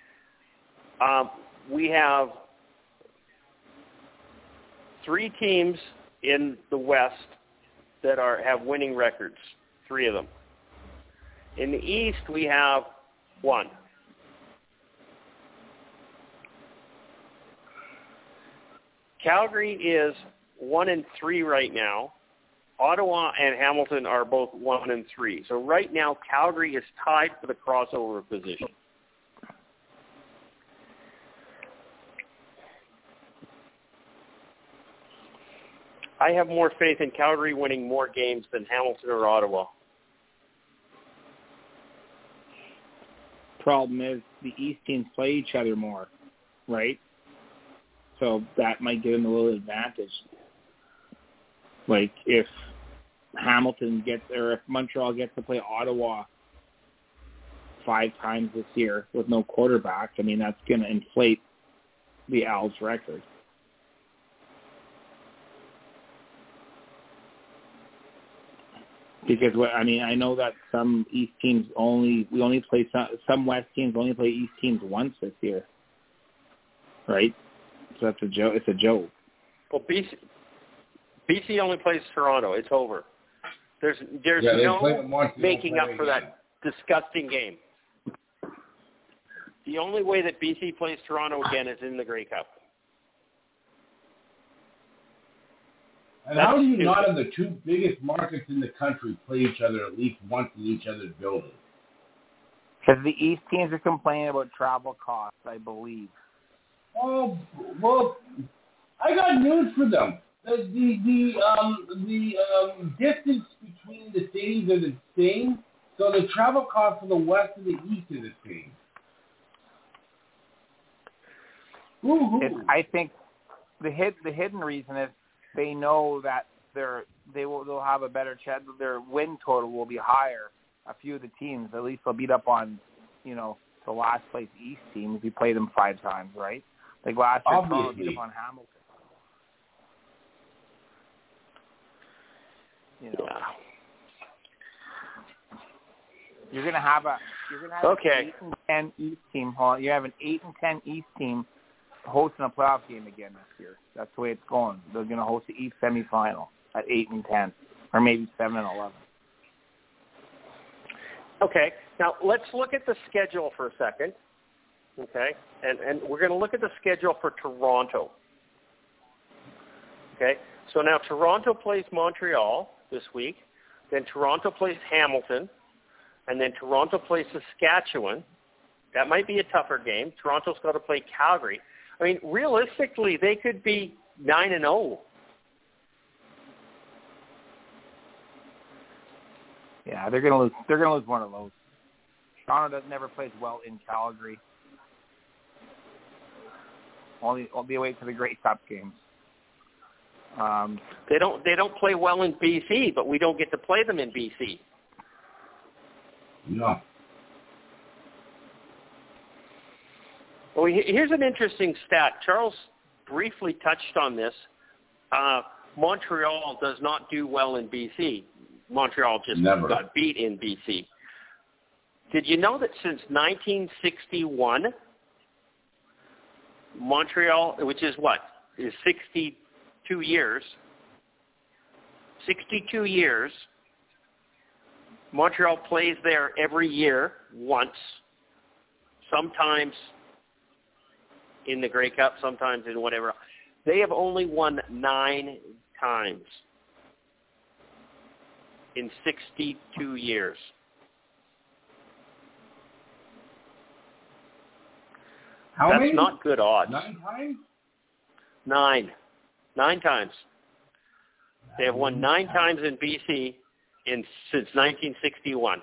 we have 3 teams in the West that have winning records, 3 of them. In the East, we have 1. Calgary is 1-3 right now. Ottawa and Hamilton are both 1-3. So right now, Calgary is tied for the crossover position. I have more faith in Calgary winning more games than Hamilton or Ottawa. Problem is, the East teams play each other more, right? So that might give them a little advantage. Like if Hamilton or if Montreal gets to play Ottawa 5 times this year with no quarterback, I mean, that's going to inflate the Als record. Because, I mean, I know that some East teams some West teams only play East teams once this year, right? That's a joke. It's a joke. Well, BC only plays Toronto. It's over. There's no making up for that disgusting game. The only way that BC plays Toronto again is in the Grey Cup. And how do you not have the two biggest markets in the country play each other at least once in each other's building? Because the East teams are complaining about travel costs, I believe. Oh, well, I got news for them. The distance between the cities are the same, so the travel costs for the West and the East are the same. I think the hidden reason is they know that they'll have a better chance. Their win total will be higher. A few of the teams, at least, they'll beat up on, the last place East team if you play them 5 times, right? Like last year, Toronto beat up on Hamilton. You're gonna have an 8 and 10 East team. You have an 8 and 10 East team hosting a playoff game again this year. That's the way it's going. They're gonna host the East semifinal at 8 and 10, or maybe 7 and 11. Okay, now let's look at the schedule for a second. Okay, and we're going to look at the schedule for Toronto. Okay, so now Toronto plays Montreal this week, then Toronto plays Hamilton, and then Toronto plays Saskatchewan. That might be a tougher game. Toronto's got to play Calgary. I mean, realistically, they could be 9-0. Yeah, they're gonna lose. They're gonna lose one of those. Toronto never plays well in Calgary. Only the away to the Grey Cup games. They don't play well in BC, but we don't get to play them in BC. No. Well, here's an interesting stat. Charles briefly touched on this. Montreal does not do well in BC. Montreal just got beat in BC. Did you know that since 1961, Montreal, which is 62 years, Montreal plays there every year once, sometimes in the Grey Cup, sometimes in whatever. They have only won 9 times in 62 years. How That's many? not good odds. 9 times? 9. 9 times. They have won 9 times in BC since 1961.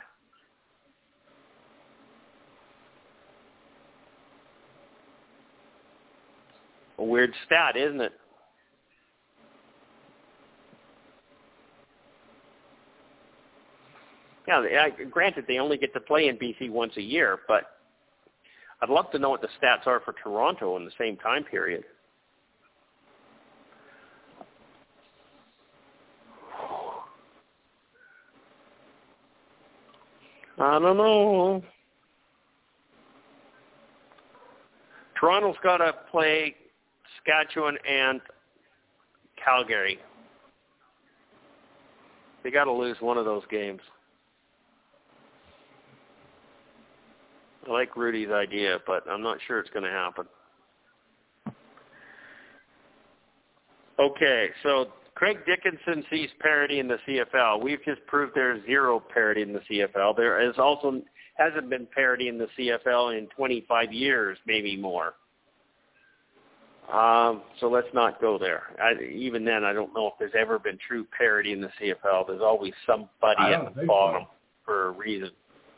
A weird stat, isn't it? Yeah, granted, they only get to play in BC once a year, but I'd love to know what the stats are for Toronto in the same time period. I don't know. Toronto's got to play Saskatchewan and Calgary. They got to lose one of those games. I like Rudy's idea, but I'm not sure it's going to happen. Okay, so Craig Dickinson sees parity in the CFL. We've just proved there's zero parity in the CFL. There is also hasn't been parity in the CFL in 25 years, maybe more. So let's not go there. Even then, I don't know if there's ever been true parity in the CFL. There's always somebody at the bottom for a reason.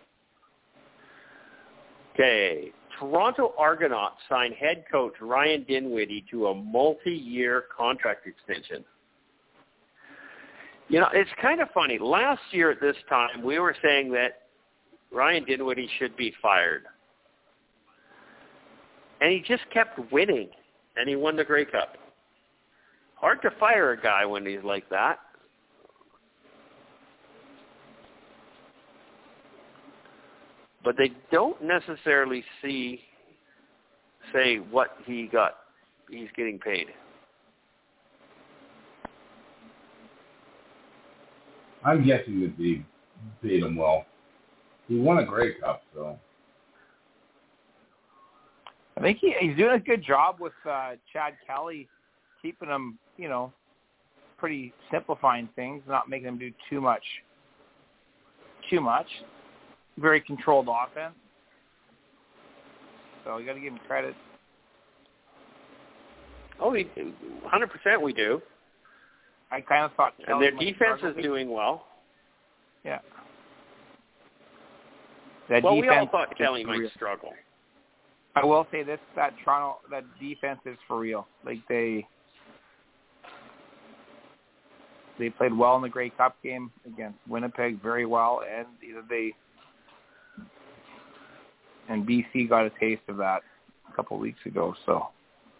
Okay, Toronto Argonauts signed head coach Ryan Dinwiddie to a multi-year contract extension. You know, it's kind of funny. Last year at this time, we were saying that Ryan Dinwiddie should be fired. And he just kept winning, and he won the Grey Cup. Hard to fire a guy when he's like that. But they don't necessarily say what he got he's getting paid? I'm guessing that they paid him well. He won a Grey Cup, so. I think he's doing a good job with Chad Kelly, keeping him, pretty simplifying things, not making him do too much. Very controlled offense. So you got to give him credit. Oh, 100% we do. I kind of thought and their defense is doing well. Yeah. We all thought Kelly might struggle. I will say this: that defense is for real. Like they played well in the Grey Cup game against Winnipeg, very well, and BC got a taste of that a couple of weeks ago. So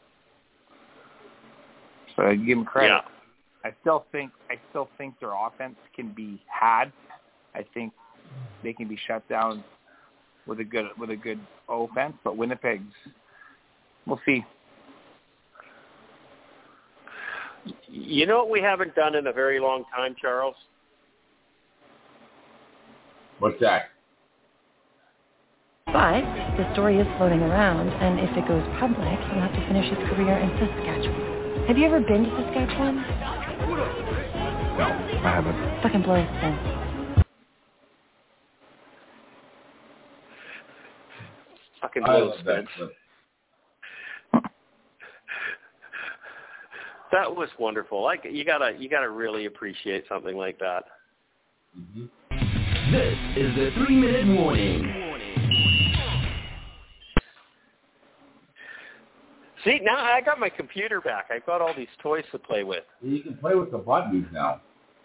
I give them credit. Yeah. I still think their offense can be had. I think they can be shut down with a good offense, but Winnipeg's, we'll see. You know what we haven't done in a very long time, Charles? What's that? But the story is floating around, and if it goes public, he'll have to finish his career in Saskatchewan. Have you ever been to Saskatchewan? No, I haven't. Fucking blows then. Fucking blows then. That was wonderful. You gotta really appreciate something like that. Mm-hmm. This is the 3-minute warning. See, now I got my computer back. I've got all these toys to play with. You can play with the buttons now.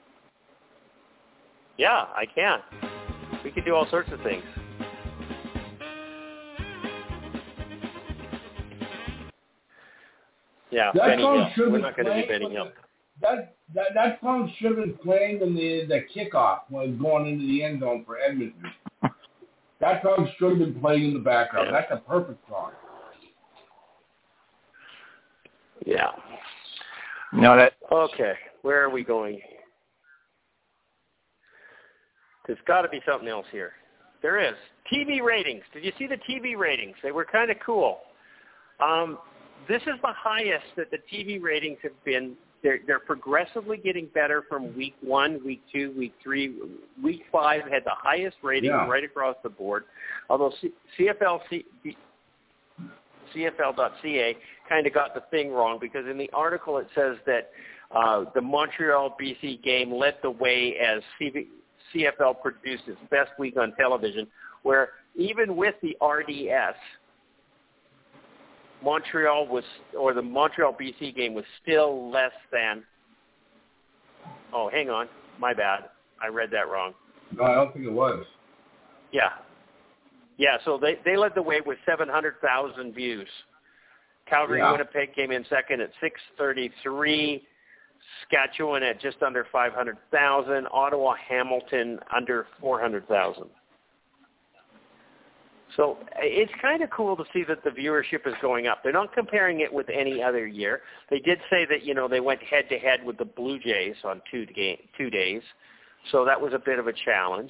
Yeah, I can. We can do all sorts of things. Yeah, that song should We're not going to do Benny Hill. That song should have been playing in the kickoff when going into the end zone for Edmonton. That song should have been playing in the background. Yeah. That's a perfect song. Yeah. No, Okay, where are we going? There's got to be something else here. There is. TV ratings. Did you see the TV ratings? They were kind of cool. This is the highest that the TV ratings have been. They're progressively getting better from week 1, week 2, week 3. Week 5 had the highest ratings right across the board. Although CFL.ca kind of got the thing wrong because in the article it says that the Montreal-BC game led the way as CFL produced its best week on television, where even with the RDS, the Montreal-BC game was still less than. Oh, hang on. My bad. I read that wrong. No, I don't think it was. Yeah. Yeah, so they led the way with 700,000 views. Calgary-Winnipeg came in second at 633. Saskatchewan at just under 500,000. Ottawa-Hamilton under 400,000. So it's kind of cool to see that the viewership is going up. They're not comparing it with any other year. They did say that, they went head-to-head with the Blue Jays on 2 days. So that was a bit of a challenge.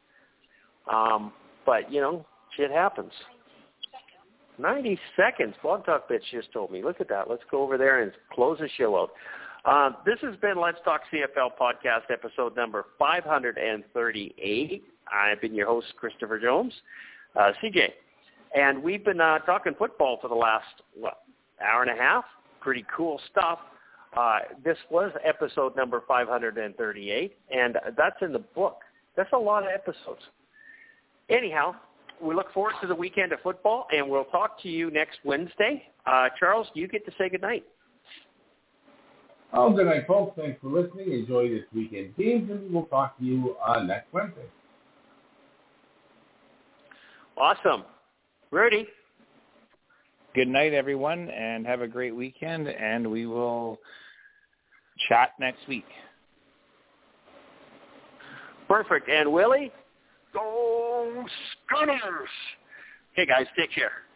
But, shit happens. 90 seconds. Blog Talk Bitch just told me. Look at that. Let's go over there and close the show out. This has been Let's Talk CFL podcast episode number 538. I've been your host, Christopher Jones. CJ. And we've been talking football for the last, hour and a half. Pretty cool stuff. This was episode number 538, and that's in the book. That's a lot of episodes. Anyhow, we look forward to the weekend of football, and we'll talk to you next Wednesday. Charles, you get to say goodnight. Oh, good night, folks. Thanks for listening. Enjoy this weekend games, and we'll talk to you next Wednesday. Awesome. Rudy. Good night, everyone, and have a great weekend, and we will chat next week. Perfect. And Willie? Go Scunners! Okay, guys, take care.